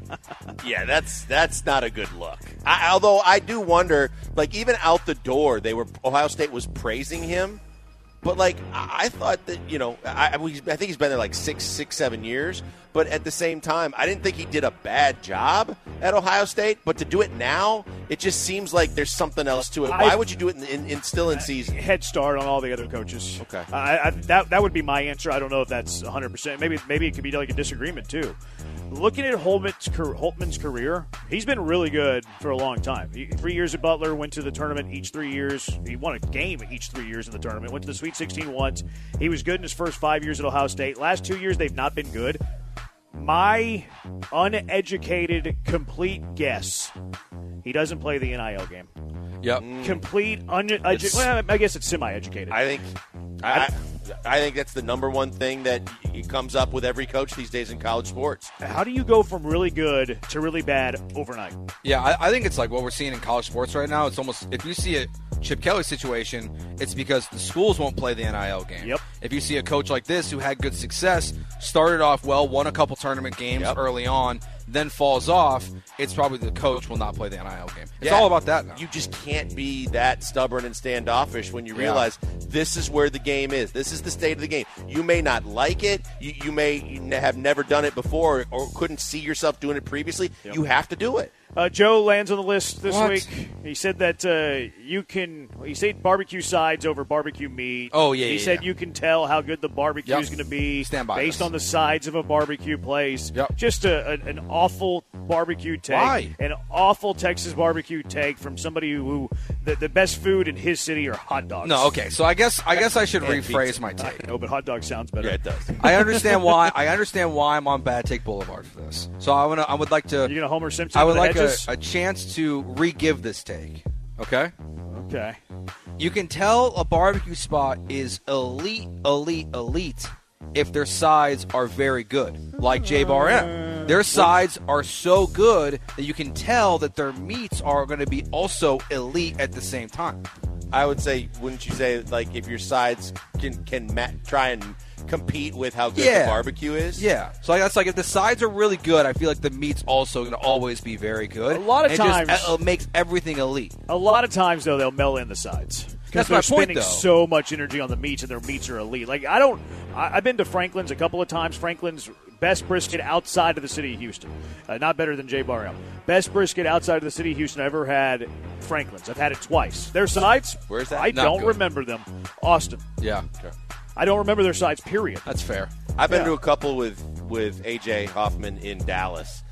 Yeah, that's that's not a good look. I, although I do wonder, like even out the door, they were Ohio State was praising him, but like I, I thought that you know I, I I think he's been there like six, six, seven years. But at the same time, I didn't think he did a bad job at Ohio State. But to do it now, it just seems like there's something else to it. Why I- would you do it in, in, in still in season? Head start on all the other coaches. Okay. I, I, that that would be my answer. I don't know if that's one hundred percent. Maybe maybe it could be like a disagreement too. Looking at Holtmann's, car- Holtmann's career, he's been really good for a long time. He, three years at Butler, went to the tournament each three years. He won a game each three years in the tournament. Went to the Sweet sixteen once. He was good in his first five years at Ohio State. Last two years, they've not been good. My uneducated, complete guess, he doesn't play the N I L game. Yep. Complete, un- It's- well, I guess it's semi-educated. I think, I, I, I think that's the number one thing that it comes up with every coach these days in college sports. How do you go from really good to really bad overnight? Yeah, I, I think it's like what we're seeing in college sports right now. It's almost if you see a Chip Kelly situation, it's because the schools won't play the N I L game. Yep. If you see a coach like this who had good success, started off well, won a couple tournament games Yep. early on, then falls off, it's probably the coach will not play the N I L game. It's Yeah. all about that now. You just can't be that stubborn and standoffish when you Yeah. realize this is where the game is. This is the state of the game. You may not like it. You, you may have never done it before or couldn't see yourself doing it previously. Yep. You have to do it. Uh, Joe lands on the list this What? week. He said that uh, you can. He said barbecue sides over barbecue meat. Oh, yeah, He yeah, said yeah. you can tell how good the barbecue Yep. is going to be Stand by based this. on the sides of a barbecue place. Yep. Just a, a, an awful barbecue take. Why? An awful Texas barbecue take from somebody who the, the best food in his city are hot dogs. No, okay. So I guess I guess I should And rephrase pizza. my take. No, but hot dog sounds better. Yeah, it does. I understand why. I understand why I'm on Bad Take Boulevard for this. So I want to. I would like to. You're going to Homer Simpson I would for the like a, hedges? a chance to re-give this take. Okay. Okay. You can tell a barbecue spot is elite, elite, elite if their sides are very good, like J Bar M. Their sides are so good that you can tell that their meats are going to be also elite at the same time. I would say, wouldn't you say, like, if your sides can can ma- try and compete with how good Yeah. the barbecue is? Yeah. So like, that's like if the sides are really good, I feel like the meat's also going to always be very good. A lot of and times- it just, it makes everything elite. A lot of times, though, they'll melt in the sides. Because That's they're my point, spending though. so much energy on the meats, and their meats are elite. Like, I don't – I've been to Franklin's a couple of times. Franklin's best brisket outside of the city of Houston. Uh, not better than J Bar M. Best brisket outside of the city of Houston I ever had, Franklin's. I've had it twice. Their sides, Where's that? I Not don't good. remember them. Austin. Yeah. I don't remember their sides, period. That's fair. I've been Yeah. to a couple with with A J Hoffman in Dallas,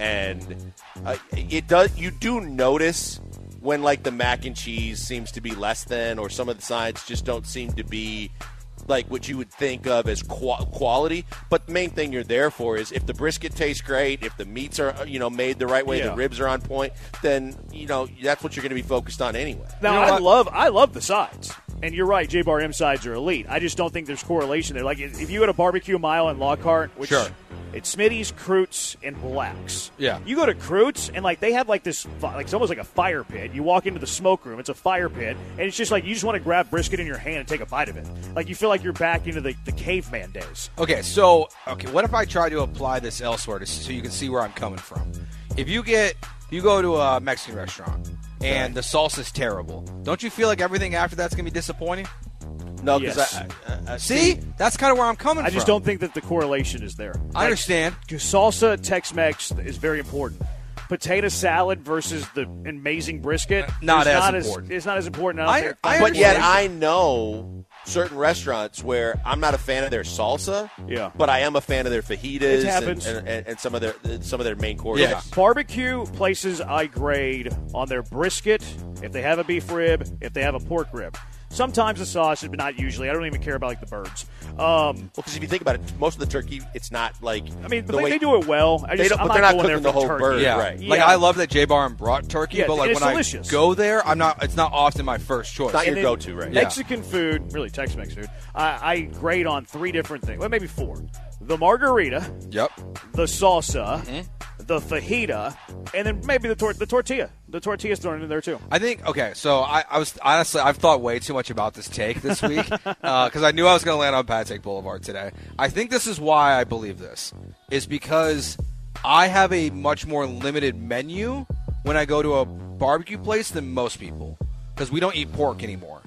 and uh, it does. You do notice when like the mac and cheese seems to be less than, or some of the sides just don't seem to be like what you would think of as qu- quality. But the main thing you're there for is if the brisket tastes great, if the meats are you know made the right way, Yeah. the ribs are on point, then you know that's what you're going to be focused on anyway. Now, You know I what? love I love the sides. And you're right, J Bar M sides are elite. I just don't think there's correlation there. Like, if you go to Barbecue Mile in Lockhart, which Sure. it's Smitty's, Kroots, and Black's. Yeah. You go to Kroots, and, like, they have, like, this, fi- like, it's almost like a fire pit. You walk into the smoke room, it's a fire pit, and it's just like you just want to grab brisket in your hand and take a bite of it. Like, you feel like you're back into the, the caveman days. Okay, so okay, what if I try to apply this elsewhere to, so you can see where I'm coming from? If you get you go to a Mexican restaurant and the salsa's terrible, don't you feel like everything after that's going to be disappointing? No, because Yes. I, I, I See, that's kind of where I'm coming I from. just don't think that the correlation is there. I understand. Because salsa, Tex-Mex is very important. Potato salad versus the amazing brisket Not is as not important. As, it's not as important. I don't I- think- I But yet understand. I know certain restaurants where I'm not a fan of their salsa, Yeah. but I am a fan of their fajitas It and, happens. and, and, and some of their some of their main courses. Yeah. Barbecue places I grade on their brisket, if they have a beef rib, if they have a pork rib. Sometimes the sausage, but not usually. I don't even care about like the birds. Um, Well, because if you think about it, most of the turkey, it's not like I mean, but the they, way they do it well. I They just, don't- I'm but not they're not going cooking there the for whole turkey. bird, Yeah, right. like Yeah. I love that J Bar brought turkey, Yeah, but like and it's when delicious. I go there, I'm not. It's not often my first choice. not your And then go-to, right? Yeah. Mexican food, really Tex-Mex food, I, I grade on three different things. Well, maybe four. The margarita, Yep. the salsa, Mm-hmm. the fajita, and then maybe the, tor- the tortilla. The tortilla's thrown in there, too. I think okay. So I, I was honestly I've thought way too much about this take this week because I knew I was going to land on Patek Boulevard today. I think this is why I believe this is because I have a much more limited menu when I go to a barbecue place than most people because we don't eat pork anymore.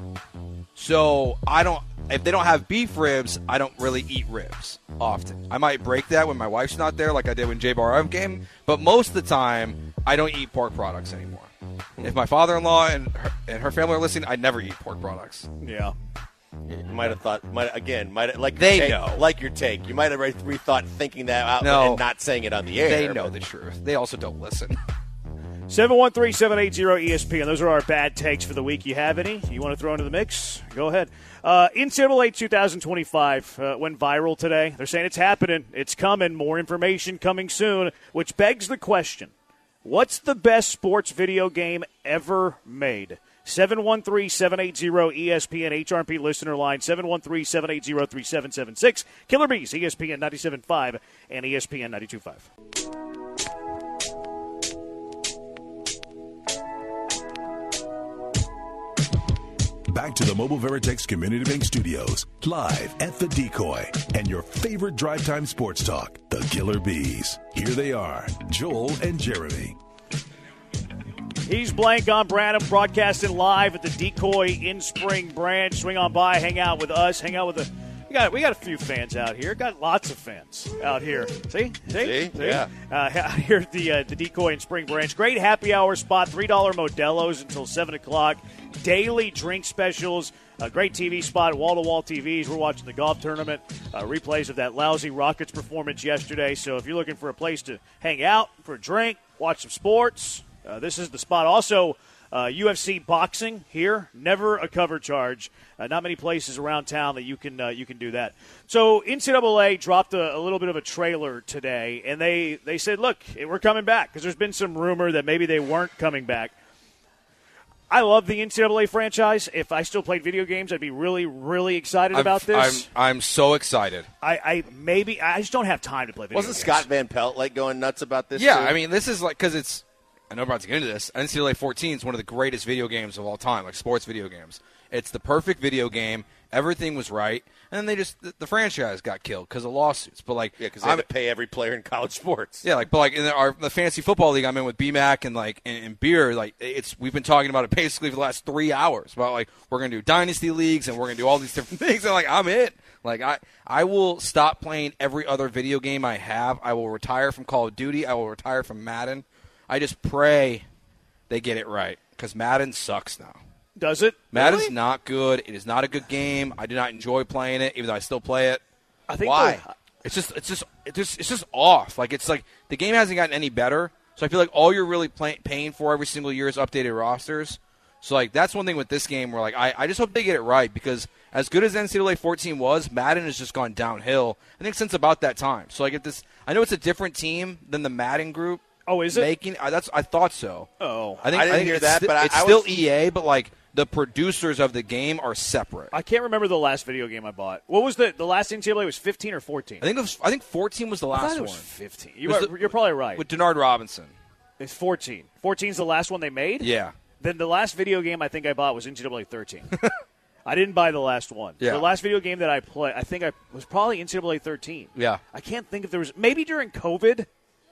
So I don't. If they don't have beef ribs, I don't really eat ribs often. I might break that when my wife's not there, like I did when J Bar M came. But most of the time, I don't eat pork products anymore. If my father-in-law and her, and her family are listening, I never eat pork products. Yeah. You might have thought, might again, might like your They take, know. like your take. You might have re- rethought thinking that out No. and not saying it on the air. They know but- the truth. They also don't listen. seven one three, seven eight zero, E S P N. Those are our bad takes for the week. You have any you want to throw into the mix? Go ahead. Uh, N C double A twenty twenty-five uh, went viral today. They're saying it's happening. It's coming. More information coming soon, which begs the question, what's the best sports video game ever made? seven one three, seven eight zero, E S P N, H R P listener line, seven one three, seven eight zero, three seven seven six. Killer Bees, E S P N ninety-seven point five and E S P N ninety-two point five. Back to the Mobile Veritex Community Bank Studios, live at the Decoy, and your favorite drive time sports talk, the Killer Bees. Here they are, Joel and Jeremy. He's Blank on Branham, broadcasting live at the Decoy in Spring Branch. Swing on by, hang out with us, hang out with the. We got we got a few fans out here. Got lots of fans out here. See, see, See? Yeah. Uh, out here at the uh, the Decoy in Spring Branch. Great happy hour spot. Three dollar Modelo's until seven o'clock. Daily drink specials. A great T V spot. Wall to wall T Vs. We're watching the golf tournament. Uh, replays of that lousy Rockets performance yesterday. So if you're looking for a place to hang out for a drink, watch some sports. Uh, this is the spot. Also, uh, U F C boxing here, never a cover charge. Uh, not many places around town that you can uh, you can do that. So N C double A dropped a, a little bit of a trailer today, and they, they said, look, we're coming back, because there's been some rumor that maybe they weren't coming back. I love the N C double A franchise. If I still played video games, I'd be really, really excited I'm, about this. I'm, I'm so excited. I, I maybe I just don't have time to play video Wasn't games. Scott Van Pelt like going nuts about this? Yeah, too? I mean, this is like because it's I know I'm about to get into this. N C double A fourteen is one of the greatest video games of all time, like sports video games. It's the perfect video game. Everything was right. And then they just, the, the franchise got killed because of lawsuits. But like, yeah, because they had to pay every player in college sports. Yeah, like, but like in the, our the fantasy football league I'm in with B Mac and like and, and Beer, like it's we've been talking about it basically for the last three hours about like we're gonna do dynasty leagues and we're gonna do all these different things. And like I'm it. Like I I will stop playing every other video game I have. I will retire from Call of Duty. I will retire from Madden. I just pray they get it right because Madden sucks now. Does it? Madden's really? not good. It is not a good game. I do not enjoy playing it, even though I still play it. I think Why? The, it's just, it's just, it's just, it's just off. Like it's like the game hasn't gotten any better. So I feel like all you're really play, paying for every single year is updated rosters. So like that's one thing with this game where like I, I just hope they get it right because as good as N C double A fourteen was, Madden has just gone downhill. I think since about that time. So like if this, I know it's a different team than the Madden group. Oh, is it? Making uh, that's I thought so. Oh, I think I didn't I think hear it's that, sti- but I, it's I still was, E A, but like. The producers of the game are separate. I can't remember the last video game I bought. What was the the last N C double A? Was fifteen or fourteen? I think it was, I think fourteen was the last I thought it one. was fifteen. You are, the, you're probably right. With Denard Robinson. It's fourteen. fourteen's the last one they made? Yeah. Then the last video game I think I bought was N C double A thirteen. I didn't buy the last one. Yeah. The last video game that I played, I think I was probably N C double A thirteen. Yeah. I can't think if there was maybe during COVID.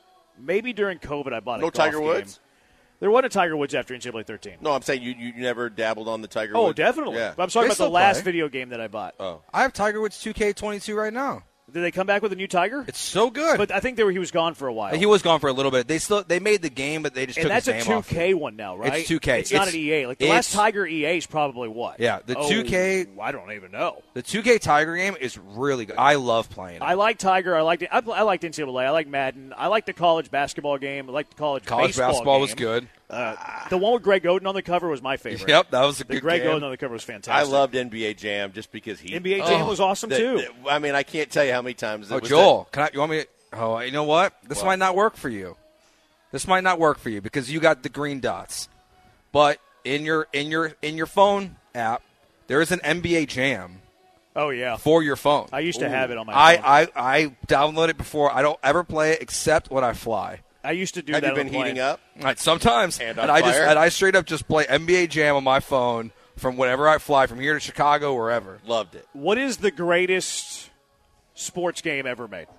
Maybe during COVID I bought a no golf Tiger game. Woods. There wasn't a Tiger Woods after N C double A thirteen. No, I'm saying you, you never dabbled on the Tiger Oh, Woods. definitely. Yeah. But I'm talking They about the still last play. video game that I bought. Oh. I have Tiger Woods two K twenty-two right now. Did they come back with a new Tiger? It's so good. But I think they were, he was gone for a while. He was gone for a little bit. They still they made the game, but they just and took that's his a name two off. K one now, right? It's two K. It's, not It's- an E A. Like the last it's- Tiger E A is probably what? Yeah, the oh, two K. I don't even know. The two K Tiger game is really good. I love playing it. I like Tiger. I liked it. I, I liked N C double A. I like Madden. I like the college basketball game. I like the college College baseball basketball game. was good. Uh, the one with Greg Oden on the cover was my favorite. Yep, that was a the good Greg game. Oden on the cover was I fantastic. loved N B A Jam just because he N B A Jam Oh, was awesome the- too. the- I mean, I can't tell you how many times. Oh, it was Joel, can I? You want me? To, oh, you know what? This What? might not work for you. This might not work for you because you got the green dots. But in your in your in your phone app, there is an N B A Jam Oh yeah. for your phone. I used to have it on my I, phone. I I download it before. I don't ever play it except when I fly. I used to do Have that you on been the plane. heating up? Right, sometimes, And and, on I just fire? and I straight up just play N B A Jam on my phone from whenever I fly, from here to Chicago, wherever. Loved it. What is the greatest sports game ever made?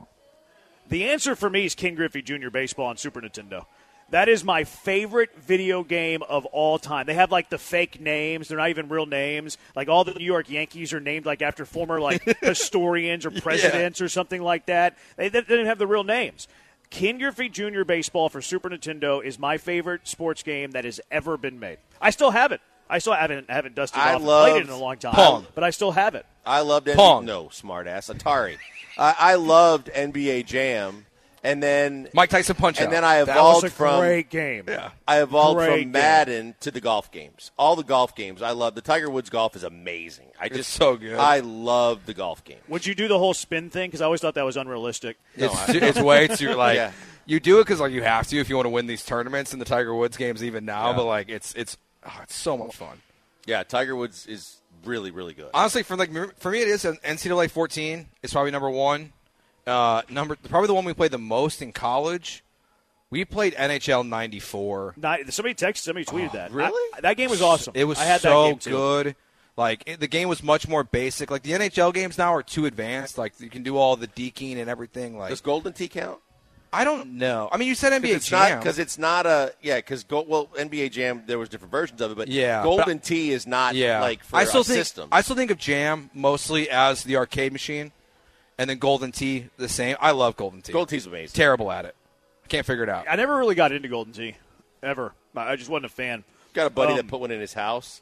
The answer for me is King Griffey Junior Baseball on Super Nintendo. That is my favorite video game of all time. They have like the fake names; they're not even real names. Like all the New York Yankees are named like after former like historians or presidents or something like that. They, they didn't have the real names. King Griffey Junior Baseball for Super Nintendo is my favorite sports game that has ever been made. I still have it. I still haven't haven't dusted I off and played it in loved a long time, Pong. but I still have it. I loved N- Pong. No, smartass Atari. I, I loved N B A Jam, and then Mike Tyson Punch and Out. then I That evolved was a from great game. Yeah. I evolved Great from game. Madden to the golf games. All the golf games I love. The Tiger Woods golf is amazing. I just so good. I love the golf game. Would you do the whole spin thing? Because I always thought that was unrealistic. It's, too- it's way too like Yeah. you do it because like you have to if you want to win these tournaments and the Tiger Woods games even now. Yeah. But like it's it's oh, it's so much fun. Yeah, Tiger Woods is really really good. Honestly, for like for me, it is N C double A fourteen. It's probably number one. Uh, number probably the one we played the most in college. We played N H L ninety-four. Not, somebody texted, somebody tweeted that. really? I- that game was awesome. It was I had so that game too. good. Like it, the game was much more basic. Like the N H L games now are too advanced. Like you can do all the deking and everything. Like Does Golden Tee count? I don't know. I mean, you said N B A It's not Jam. because it's not a yeah. Because well, N B A Jam there was different versions of it, but Yeah, Golden but- Tee is not yeah, like for I still a think system. I still think of Jam mostly as the arcade machine, and then Golden Tee the same. I love Golden Tee. Golden Tee's amazing. Terrible at it. I can't figure it out. I never really got into Golden Tee, ever. I just wasn't a fan. Got a buddy Um, that put one in his house.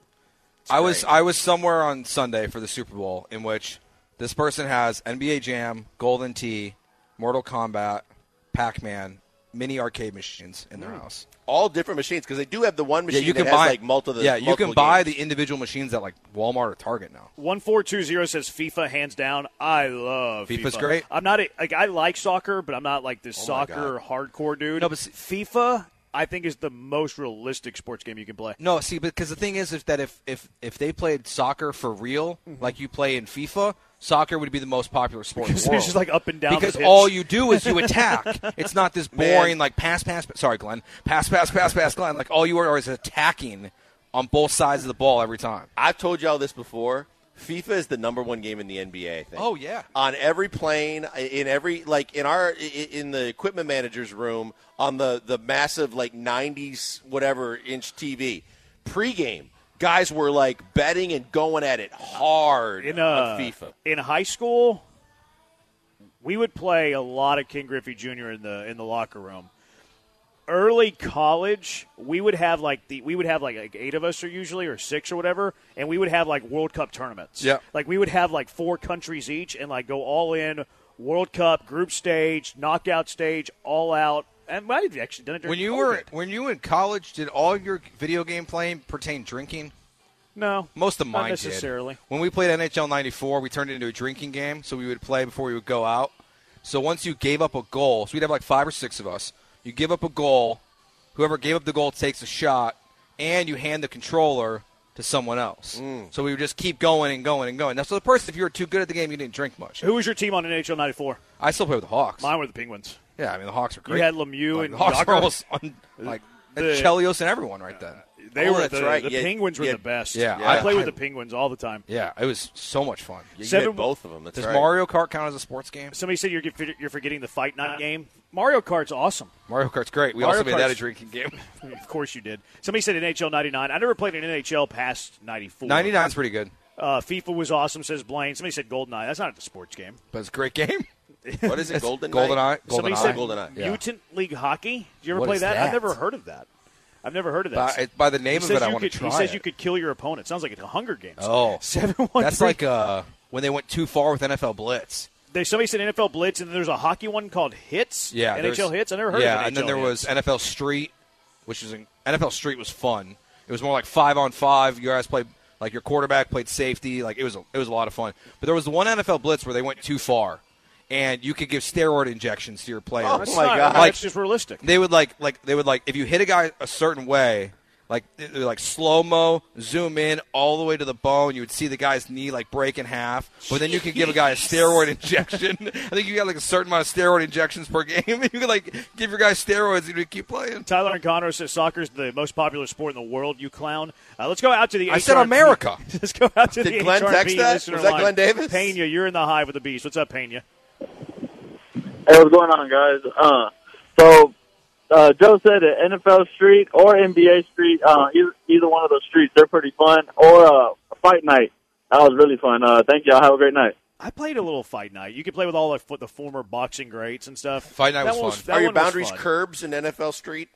It's I was great. I was somewhere on Sunday for the Super Bowl in which this person has N B A Jam, Golden Tee, Mortal Kombat, Pac-Man, mini arcade machines in their house. all different machines because they do have the one machine Yeah, you that can has buy like multiple. Yeah, you multiple can buy games. the individual machines at like Walmart or Target now. One four two zero says FIFA hands down. I love FIFA's FIFA. great. I'm not a, like I like soccer, but I'm not like this Oh my soccer hardcore dude. No, but see- FIFA I think is the most realistic sports game you can play. No, see, because the thing is, is that if, if, if they played soccer for real, mm-hmm. like you play in FIFA, soccer would be the most popular sport in the world. It's just like up and down. Because the pitch. all you do is you attack. It's not this boring Man. like pass, pass. Sorry, Glenn. Pass, pass, pass, pass, Glenn. Like all you are is attacking on both sides of the ball every time. I've told you all this before. FIFA is the number one game in the N B A, I think. Oh, yeah. On every plane, in every, like, in our, in the equipment manager's room, on the, the massive, like, nineties, whatever, inch T V. Pre-game, guys were, like, betting and going at it hard in, uh, on FIFA. In high school, we would play a lot of King Griffey Junior in the in the locker room. Early college, we would have like the we would have like, like eight of us, or usually, or six or whatever, and we would have like World Cup tournaments. Yeah, like we would have like four countries each, and like go all in World Cup group stage, knockout stage, all out. And I've actually done it during when you COVID. were when you were in college. Did all your video game playing pertain drinking? No, most of mine not necessarily. Did. When we played N H L ninety-four, we turned it into a drinking game, so we would play before we would go out. So once you gave up a goal, so we'd have like five or six of us. You give up a goal. Whoever gave up the goal takes a shot, and you hand the controller to someone else. Mm. So we would just keep going and going and going. Now, so the person, if you were too good at the game, you didn't drink much. Who was your team on N H L ninety-four? I still play with the Hawks. Mine were the Penguins. Yeah, I mean, the Hawks are great. You had Lemieux like, and the Hawks Yager. were almost on, like, the, Chelios and everyone right then. They oh, were the, right. the yeah, Penguins were yeah, the best. Yeah, I, I played I, with the Penguins all the time. Yeah, it was so much fun. You Seven, had both of them. That's Does right. Mario Kart count as a sports game? Somebody said you're you're forgetting the Fight Night game. Mario Kart's awesome. Mario Kart's great. We Mario also made Kart's, that a drinking game. Of course you did. Somebody said N H L ninety-nine. I never played an N H L past ninety-four. ninety-nine's pretty good. Uh, FIFA was awesome, says Blaine. Somebody said GoldenEye. That's not a sports game. But it's a great game. What is it, GoldenEye? GoldenEye. Somebody GoldenEye. said GoldenEye. Yeah. Mutant League Hockey. Did you ever What play is that? that? I've never heard of that. I've never heard of that. By, by the name he of it, I you want could, to try He says it. you could kill your opponent. Sounds like a Hunger Games. Oh. Seven, one, That's three. like uh, when they went too far with N F L Blitz. They, somebody said N F L Blitz, and then there's a hockey one called Hits. Yeah, N H L Hits. I never heard yeah, of N H L and then there Hits. was N F L Street, which is an, N F L Street was fun. It was more like five on five. You guys played like your quarterback played safety. Like it was a, it was a lot of fun. But there was the one N F L Blitz where they went too far, and you could give steroid injections to your players. Oh, That's my not, God! Like, That's just realistic. They would like like they would like if you hit a guy a certain way. Like like slow mo, zoom in all the way to the bone. You would see the guy's knee like break in half. But then you could give a guy a steroid injection. I think you got like a certain amount of steroid injections per game. You could like give your guy steroids and he'd keep playing. Tyler and Connor says soccer is the most popular sport in the world. You clown. Uh, let's go out to the. I H R P. said America. Let's go out to Did the Glenn H R P text that? listener Was that line. Glenn Davis? Pena, you're in the hive with the beast. What's up, Pena? Hey, what's going on, guys? Uh, so. Uh, Joe said that N F L Street or N B A Street, uh, either, either one of those streets, they're pretty fun. Or uh, Fight Night. That was really fun. Uh, thank y'all. Have a great night. I played a little Fight Night. You could play with all the, the former boxing greats and stuff. Fight Night that was one fun. that Are your one was boundaries fun. curbs in N F L Street?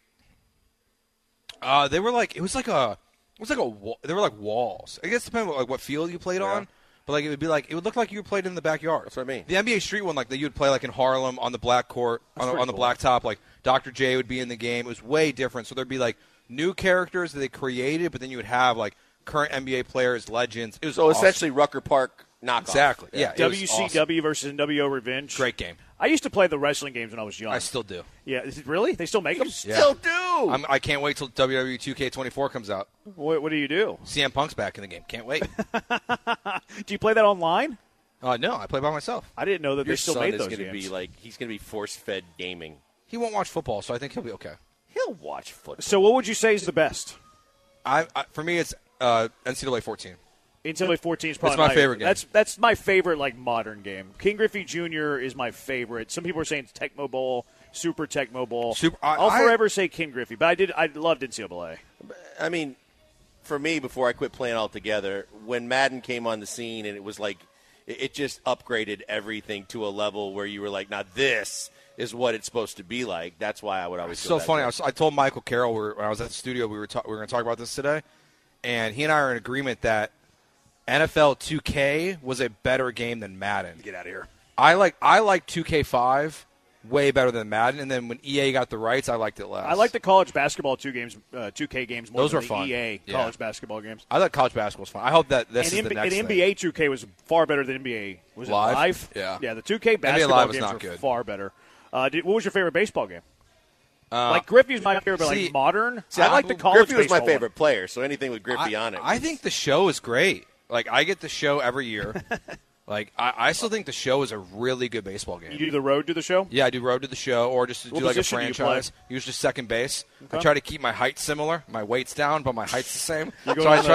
Uh, they were like it was like a it was like a wa- they were like walls. I guess depending on like what field you played Yeah. on. But like it would be like it would look like you played in the backyard. That's what I mean. The N B A Street one, like that you would play like in Harlem on the black court on, pretty on the cool. black top. Like Doctor J would be in the game. It was way different. So there'd be like new characters that they created, but then you would have like current N B A players, legends. It was So awesome. essentially Rucker Park knockoff. Exactly. Yeah. it was W C W awesome. versus N W O Revenge. Great game. I used to play the wrestling games when I was young. I still do. Yeah, is it really? They still make them? Yeah. Still do. I'm, I can't wait till W W E two K twenty-four comes out. What, what do you do? C M Punk's back in the game. Can't wait. Do you play that online? uh, no, I play by myself. I didn't know that Your they still son made is those going to games. be like he's going to be force fed gaming. He won't watch football, so I think he'll be okay. He'll watch football. So what would you say is the best? I, I for me, it's uh, N C double A fourteen. N C double A fourteen is probably my favorite game. That's that's my favorite like modern game. King Griffey Junior is my favorite. Some people are saying it's Tecmo Bowl, Super Tecmo Bowl. Super- I- I'll I- forever say King Griffey, but I did I loved N C double A. I mean, for me, before I quit playing altogether, when Madden came on the scene and it was like, it, it just upgraded everything to a level where you were like, now this is what it's supposed to be like. That's why I would always. It's go so back funny. to I, it. was, I told Michael Carroll we were, when I was at the studio we were ta- we were going to talk about this today, and he and I are in agreement that N F L two K was a better game than Madden. Get out of here. I like I like two K five way better than Madden, and then when E A got the rights, I liked it less. I like the college basketball two games, uh, two K games more Those than were the fun. E A Yeah. college basketball games. I thought college basketball was fun. I hope that this and is N- the next and thing. N B A two K was far better than N B A. Was it Live? live? Yeah. Yeah, the two K N B A basketball Live was games not were good. far better. Uh, did, what was your favorite baseball game? Uh, like Griffey's my favorite, but see, like modern. See, I like the college Griffey was my baseball favorite player, so anything with Griffey I, on it. I think the show is great. Like, I get the show every year. like, I, I still think the show is a really good baseball game. You do the road to the show? Yeah, I do road to the show, or just What do like a position do you franchise. Usually second base. Okay. I try to keep my height similar. My weight's down, but my height's the same. You go So I on try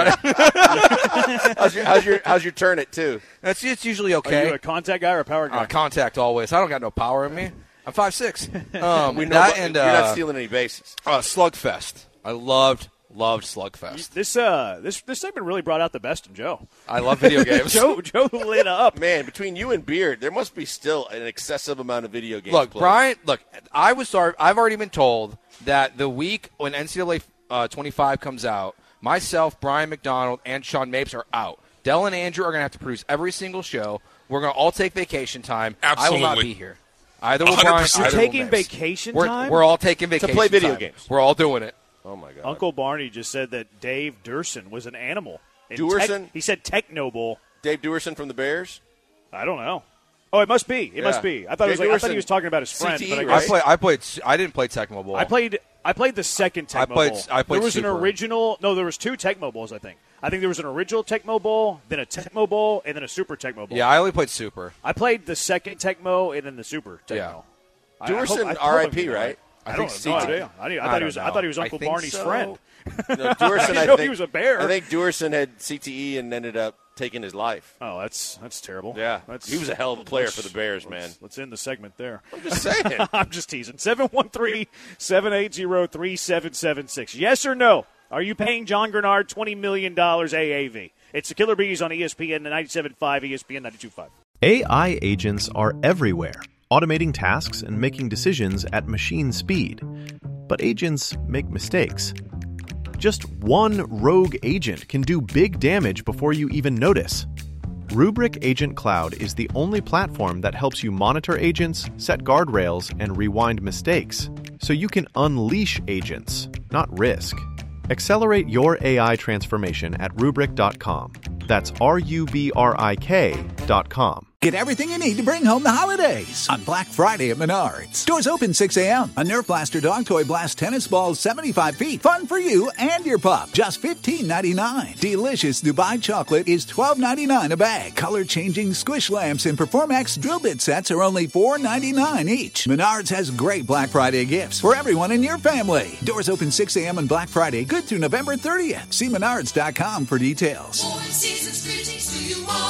to. how's, your, how's your How's your turn it too? That's it's usually okay. Are you a contact guy or a power guy? Uh, contact always. I don't got no power in me. I'm five six. Um, we know that but and, you're uh, not stealing any bases. Uh, Slugfest. I loved loved Slugfest. This uh this this segment really brought out the best in Joe. I love video games. Joe Joe lit up. Man, between you and Beard, there must be still an excessive amount of video games. Look, played. Brian. Look, I was sorry. I've already been told that the week when N C double A uh, twenty-five comes out, myself, Brian McDonald, and Sean Mapes are out. Dell and Andrew are going to have to produce every single show. We're going to all take vacation time. Absolutely. I will not be here. Either will one hundred percent. Brian. You're Either taking will Mapes. vacation we're, time? We're all taking vacation to play video time. games. We're all doing it. Oh my God! Uncle Barney just said that Dave Durson was an animal. In Duerson? Tech, he said Techno Bowl. Dave Duerson from the Bears. I don't know. Oh, it must be. It Yeah. must be. I thought it was Dave like, I thought Duerson, he was talking about his friend. C T E, but I, right? I play. I played. I didn't play Tecmo Bowl. I played. I played the second Tecmo I played- Bowl. I played there was Super. an original. No, there was two Tecmo Bowls. I think. I think there was an original Tecmo Bowl, then a Tecmo Bowl, and then a Super Tecmo Bowl. Yeah, I only played Super. I played the second Tecmo and then the Super Tecmo. Yeah. I- I hope- Duerson, I hope R I I'm P, getting it right? I, I don't think have no C T. idea. I, didn't- I I thought he was. don't I thought he know. was I Uncle think Barney's so. friend. No, Duerson, I didn't I know think he was a bear. I think Duerson had C T E and ended up taking his life. Oh, that's that's terrible. Yeah, that's, he was a hell of a player let's- for the Bears, man. Let's, let's end the segment there. I'm just saying. I'm just teasing. seven one three, seven eight zero, three seven seven six. Yes or no? Are you paying John Grenard twenty million dollars A A V? It's the Killer Bees on E S P N ninety-seven point five, E S P N ninety-two point five. A I agents are everywhere, automating tasks and making decisions at machine speed. But agents make mistakes. Just one rogue agent can do big damage before you even notice. Rubrik Agent Cloud is the only platform that helps you monitor agents, set guardrails, and rewind mistakes, so you can unleash agents, not risk. Accelerate your A I transformation at rubrik dot com. That's R U B R I K dot com. Get everything you need to bring home the holidays on Black Friday at Menards. Doors open six a.m. A Nerf Blaster dog toy blast tennis balls seventy-five feet. Fun for you and your pup. Just fifteen ninety-nine. Delicious Dubai chocolate is twelve ninety-nine a bag. Color-changing squish lamps and Performax drill bit sets are only four ninety-nine each. Menards has great Black Friday gifts for everyone in your family. Doors open six a.m. on Black Friday, good through November thirtieth. See menards dot com for details. Season's greetings to you all.